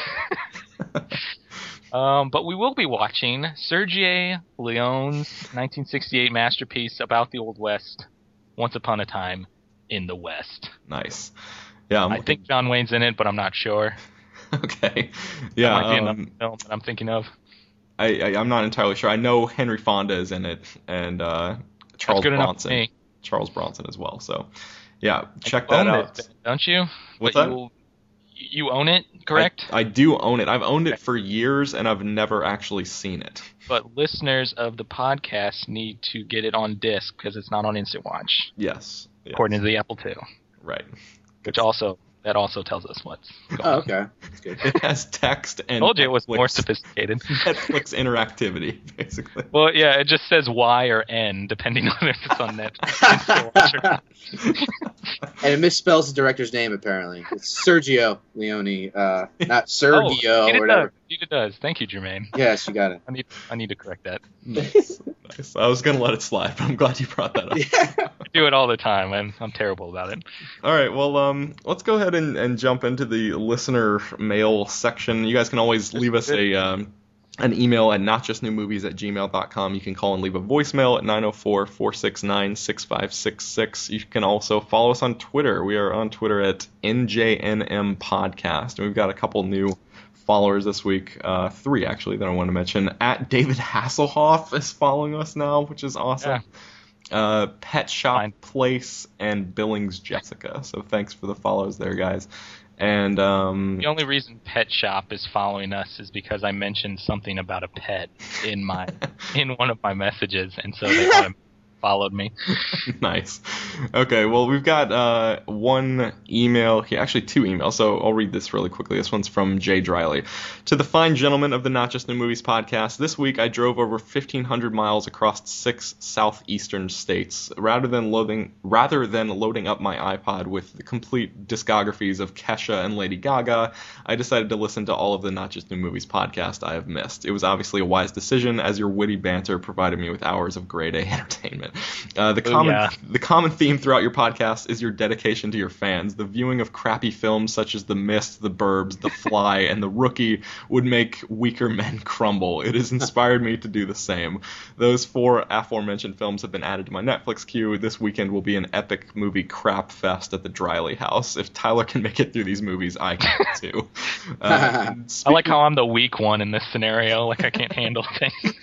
Um, but we will be watching Sergei Leone's nineteen sixty-eight masterpiece about the Old West, Once Upon a Time in the West. Nice. Yeah. I'm I think John Wayne's in it, but I'm not sure. Okay. That Yeah. might be um, another film that I'm thinking of. I, I I'm not entirely sure. I know Henry Fonda is in it, and uh, Charles That's good enough Bronson. for me. Charles Bronson as well. So, yeah, check You that own out. it, don't you? What's But that? You, you own it, correct? I, I do own it. I've owned it for years, and I've never actually seen it. But listeners of the podcast need to get it on disc because it's not on Instant Watch, Yes. yes. according to the Apple two, Right. which also that also tells us what's going Oh, on. okay. That's good. It has text and Told you it was Netflix- more sophisticated. Netflix interactivity, basically. Well, yeah, it just says Y or N depending on if it's on Netflix or not. And it misspells the director's name apparently. It's Sergio Leone, uh, not Sergio oh, or indeed it whatever. does. Indeed it does. Thank you, Jermaine. Yes, you got it. I need I need to correct that. Nice. Nice. I was gonna let it slide, but I'm glad you brought that up. Yeah. I do it all the time. I'm I'm terrible about it. All right, well, um, let's go ahead and, and jump into the listener mail section. You guys can always leave us a um, an email at notjustnewmovies at gmail dot com. You can call and leave a voicemail at nine oh four, four six nine, six five six six. You can also follow us on Twitter. We are on Twitter at N J N M Podcast, and we've got a couple new followers this week, uh, three actually that I want to mention. At David Hasselhoff is following us now, which is awesome. Uh, Pet Shop Fine. Place and Billings Jessica. So thanks for the follows there, guys. And um, The only reason Pet Shop is following us is because I mentioned something about a pet in my in one of my messages, and so they automatically followed me. Nice. Okay, well, we've got uh, one email here, actually two emails, so I'll read this really quickly. This one's from Jay Driley. To the fine gentlemen of the Not Just New Movies podcast, this week I drove over fifteen hundred miles across six southeastern states. Rather than loading, rather than loading up my iPod with the complete discographies of Kesha and Lady Gaga, I decided to listen to all of the Not Just New Movies podcast I have missed. It was obviously a wise decision, as your witty banter provided me with hours of grade A entertainment. Uh, the Ooh, common yeah. the common theme throughout your podcast is your dedication to your fans. The viewing of crappy films such as The Mist, The Burbs, The Fly, and The Rookie would make weaker men crumble. It has inspired me to do the same. Those four aforementioned films have been added to my Netflix queue. This weekend will be an epic movie crap fest at the Driley house. If Tyler can make it through these movies, I can too. Uh, I like how I'm the weak one in this scenario. Like I can't handle things.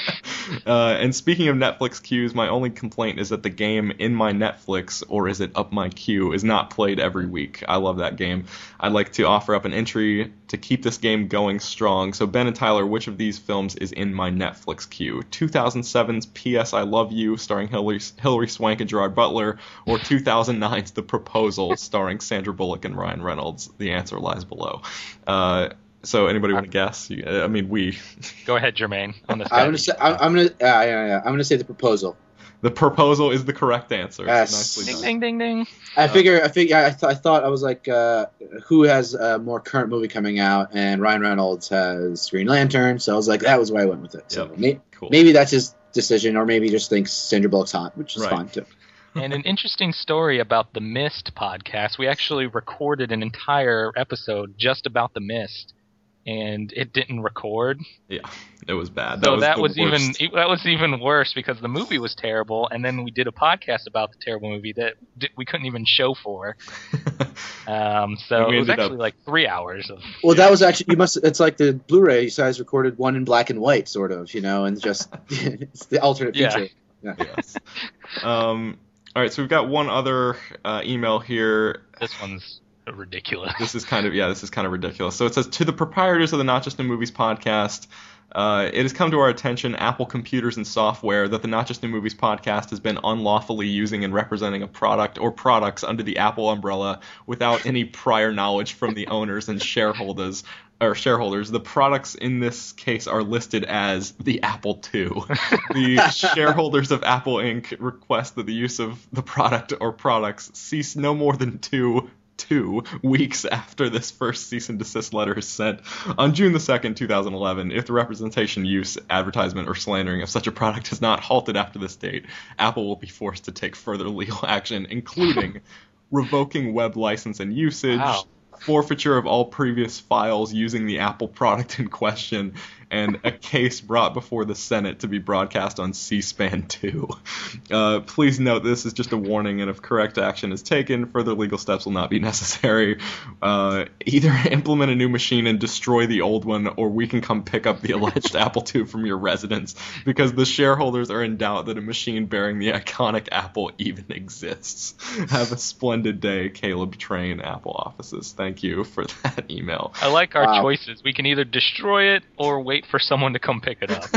Uh, and speaking of Netflix queues, my only complaint is that the game In My Netflix, or is it Up My Queue, is not played every week. I love that game. I'd like to offer up an entry to keep this game going strong. So Ben and Tyler, which of these films is in my Netflix queue? two thousand seven's P S I Love You, starring Hilary, Hilary Swank and Gerard Butler, or two thousand nine's The Proposal, starring Sandra Bullock and Ryan Reynolds? The answer lies below. Uh, So anybody want to guess? You- I mean, we. Go ahead, Jermaine. On this. I'm gonna say. I'm, I'm gonna. Uh, yeah, yeah, I'm gonna say The Proposal. The Proposal is the correct answer. Yes. Nicely Ding done. ding ding ding. I figure. I figure. I, th- I thought I was like, uh, who has a more current movie coming out? And Ryan Reynolds has Green Lantern, so I was like, that was why I went with it. So Yep. may- Cool. maybe that's his decision, or maybe he just thinks Sandra Bullock's hot, which is Right. fine too. And an interesting story about the Mist podcast. We actually recorded an entire episode just about the Mist, and it didn't record. Yeah, it was bad. So that the was even worst. e- that was even worse because the movie was terrible, and then we did a podcast about the terrible movie that di- we couldn't even show for. Um, so And we it was ended actually up- like three hours of. Well, that was actually you must. It's like the Blu-ray you guys recorded one in black and white, sort of, you know, and just it's the alternate Yeah. feature. Yeah. Yes. Um, all right, so we've got one other uh, email here. This one's ridiculous. This is kind of yeah, this is kind of ridiculous. So it says, to the proprietors of the Not Just New Movies podcast, uh, it has come to our attention, Apple computers and software, that the Not Just New Movies podcast has been unlawfully using and representing a product or products under the Apple umbrella without any prior knowledge from the owners and shareholders. Or shareholders. The products in this case are listed as the Apple two. The shareholders of Apple Incorporated request that the use of the product or products cease no more than two two weeks after this first cease and desist letter is sent on June the second, two thousand eleven. If the representation, use, advertisement, or slandering of such a product is not halted after this date, Apple will be forced to take further legal action, including revoking web license and usage, Wow. forfeiture of all previous files using the Apple product in question, and a case brought before the Senate to be broadcast on C-SPAN two. Uh, please note this is just a warning, and if correct action is taken, further legal steps will not be necessary. Uh, either implement a new machine and destroy the old one, or we can come pick up the alleged Apple two from your residence, because the shareholders are in doubt that a machine bearing the iconic Apple even exists. Have a splendid day, Caleb Train, Apple offices. Thank you for that email. I like our Wow. choices. We can either destroy it or wait for someone to come pick it up.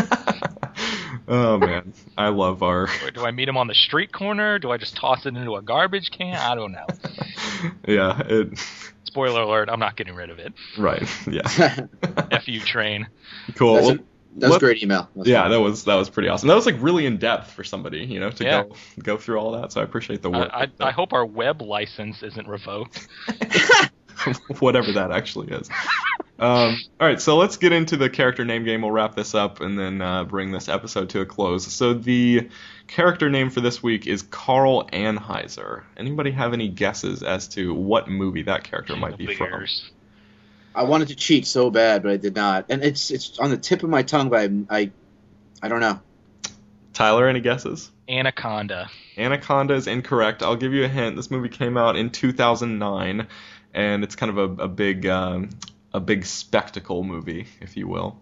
Oh man, I love our. Or do I meet him on the street corner? Do I just toss it into a garbage can? I don't know. Yeah, it. Spoiler alert, I'm not getting rid of it. Right. Yeah. F you, train. Cool. That's Well, a- That was let- a great email. That was Yeah, fun. that was that was pretty awesome. That was like really in depth for somebody, you know, to Yeah. go go through all that. So I appreciate the work. I, I, I hope our web license isn't revoked. Whatever that actually is. Um, all right, so let's get into the character name game. We'll wrap this up and then uh, bring this episode to a close. So the character name for this week is Carl Anheuser. Anybody have any guesses as to what movie that character might be from? Figures. I wanted to cheat so bad, but I did not. And it's it's on the tip of my tongue, but I I, I don't know. Tyler, any guesses? Anaconda. Anaconda is incorrect. I'll give you a hint. This movie came out in two thousand nine, and it's kind of a, a big um, a big spectacle movie, if you will.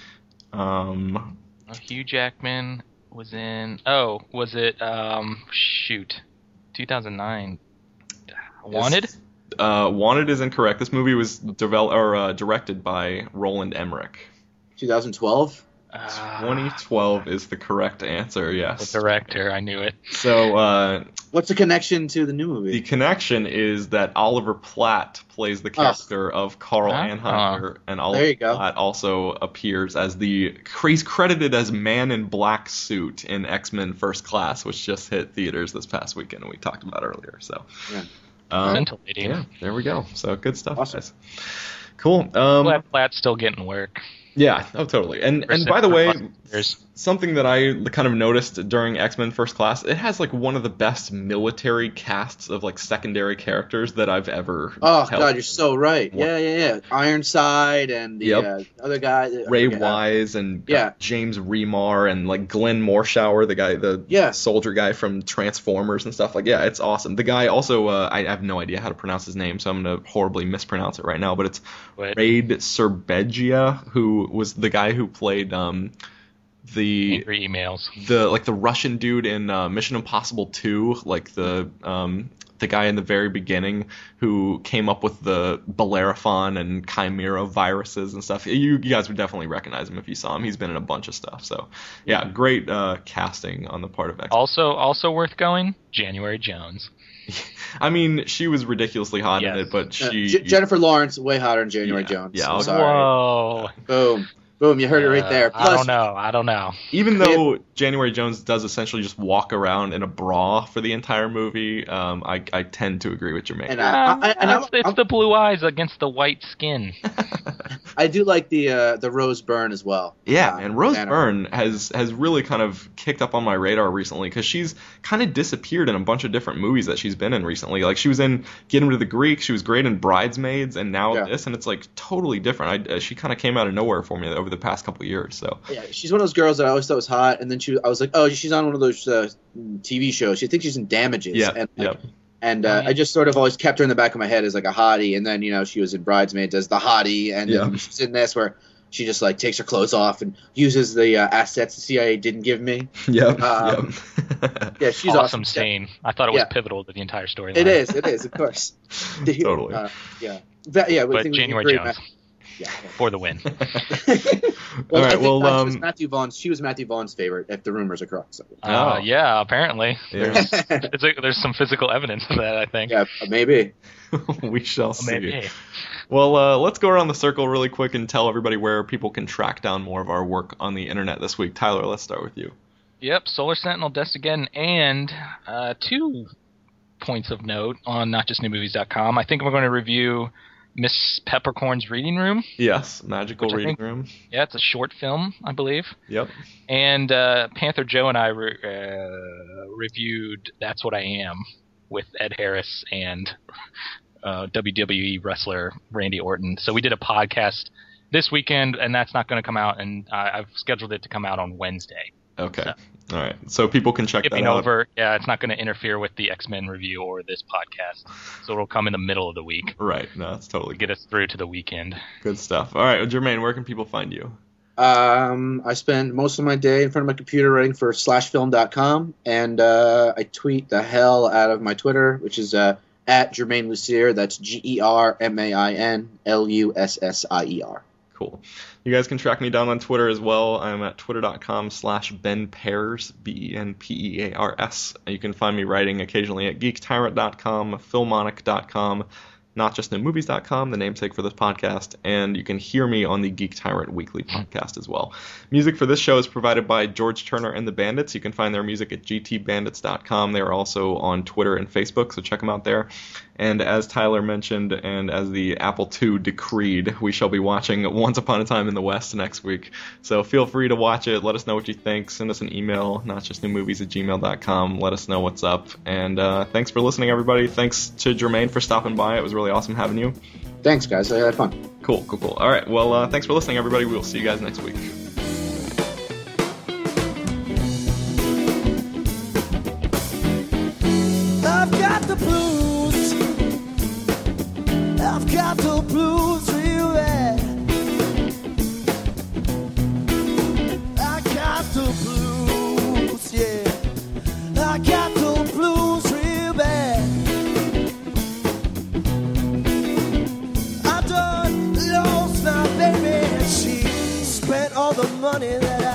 Um, Oh, Hugh Jackman was in. Oh, was it? Um, shoot, two thousand nine. Wanted. Uh, Wanted is incorrect. This movie was developed or uh, directed by Roland Emmerich. twenty twelve. Uh, twenty twelve is the correct answer. Yes. The director, I knew it. So uh, What's the connection to the new movie? the connection is that Oliver Platt plays the character of Carl Oh. Anheuser, and There Oliver you go. Platt also appears as the he's credited as Man in Black Suit in X-Men First Class, which just hit theaters this past weekend, and we talked about earlier. So, Yeah. um, Scintillating. yeah, there we go. So good stuff, Awesome. guys. Cool. Um, Glad Platt's still getting work. yeah. Oh, totally. And For and by the way, years. something that I kind of noticed during X-Men First Class, it has like one of the best military casts of like secondary characters that I've ever. Oh held. God, you're so right. What? Yeah, yeah, yeah. Ironside and the Yep. uh, other guy. I Ray forget, uh, Wise and yeah. James Remar and like Glenn Morshower, the guy, the Yeah. soldier guy from Transformers and stuff. Like, yeah, it's awesome. The guy also, uh, I have no idea how to pronounce his name, so I'm gonna horribly mispronounce it right now. But it's What? Raid Serbegia, who was the guy who played um, the Angry emails. the like the Russian dude in uh, Mission Impossible two, like the um, the guy in the very beginning who came up with the Bellerophon and Chimera viruses and stuff. You, you guys would definitely recognize him if you saw him. He's been in a bunch of stuff. So yeah, great uh, casting on the part of X. Also, also worth going. January Jones. I mean, she was ridiculously hot in Yes. it, but Uh, she J- Jennifer Lawrence way hotter than January Yeah, Jones. yeah, I'm I'll- sorry. Whoa. Boom, boom. You heard it right there. Uh, I Plus, don't know. I don't know. even though January Jones does essentially just walk around in a bra for the entire movie, um, I, I tend to agree with Jermaine. And, uh, I, I, and I'm, it's it's I'm- the blue eyes against the white skin. I do like the uh, the Rose Byrne as well. Yeah, Uh, man, Rose Banner. Byrne has has really kind of kicked up on my radar recently because she's kind of disappeared in a bunch of different movies that she's been in recently. Like she was in Get Him to the Greek, she was great in Bridesmaids, and now Yeah. this, and it's like totally different. I, uh, she kind of came out of nowhere for me over the past couple of years. So Yeah, she's one of those girls that I always thought was hot, and then she, I was like, oh, she's on one of those uh, T V shows. She thinks she's in Damages. yeah, and, like, yep, And uh, I just sort of always kept her in the back of my head as like a hottie, and then you know she was in Bridesmaids as the hottie, and Yeah. then she's in this where she just like takes her clothes off and uses the uh, assets the C I A didn't give me. yep, Um, yep. Yeah, she's awesome awesome. scene. I thought it was Yeah. pivotal to the entire storyline. It is, it is, of course. The- Totally. Uh, yeah, but, yeah. I But think we January agree, Jones Matt- Yeah. for the win. well, All right, I think well, uh, she was um, Matthew Vaughn. She was Matthew Vaughn's favorite, if the rumors are correct. So. Uh, Oh. yeah, apparently. Yeah. There's, it's a, there's some physical evidence of that, I think. Yeah, maybe. we shall see. Maybe. Well, uh, let's go around the circle really quick and tell everybody where people can track down more of our work on the internet this week. Tyler, let's start with you. Yep, Solar Sentinel, Dest Again, and uh, two points of note on not just new movies dot com. I think we're going to review Miss Peppercorn's Reading Room. Yes, Magical Which I Reading think- Room. Yeah, it's a short film, I believe. Yep. And uh, Panther Joe and I re- uh, reviewed That's What I Am with Ed Harris and uh, W W E wrestler Randy Orton. So we did a podcast this weekend, and that's not going to come out, and uh, I've scheduled it to come out on Wednesday. Okay. So- All right. So people can check that Skipping out. over, yeah, it's not going to interfere with the X-Men review or this podcast. So it'll come in the middle of the week Right. No, that's totally to get us through to the weekend. good stuff. All right, well, Jermaine, where can people find you? Um, I spend most of my day in front of my computer writing for slash film dot com, and uh, I tweet the hell out of my Twitter, which is uh, at Jermaine Lussier. That's G E R M A I N L U S S I E R. Cool. You guys can track me down on Twitter as well. I'm at twitter.com slash Ben Pears, B E N P E A R S. You can find me writing occasionally at geek tyrant dot com, filmonic dot com, not just new movies dot com, the namesake for this podcast, and you can hear me on the Geek Tyrant Weekly podcast as well. Music for this show is provided by George Turner and the Bandits. You can find their music at g t bandits dot com. They are also on Twitter and Facebook, so check them out there. And as Tyler mentioned, and as the Apple two decreed, we shall be watching Once Upon a Time in the West next week. So feel free to watch it. Let us know what you think. Send us an email, notjustnewmovies at gmail dot com. Let us know what's up. And uh, thanks for listening, everybody. Thanks to Jermaine for stopping by. It was really awesome having you. Thanks, guys. I had fun. Cool, cool, cool. All right. Well, uh, thanks for listening, everybody. We will see you guys next week. I've got the blues. I've got the blues real bad. I got the blues, yeah. I got the blues real bad. the money that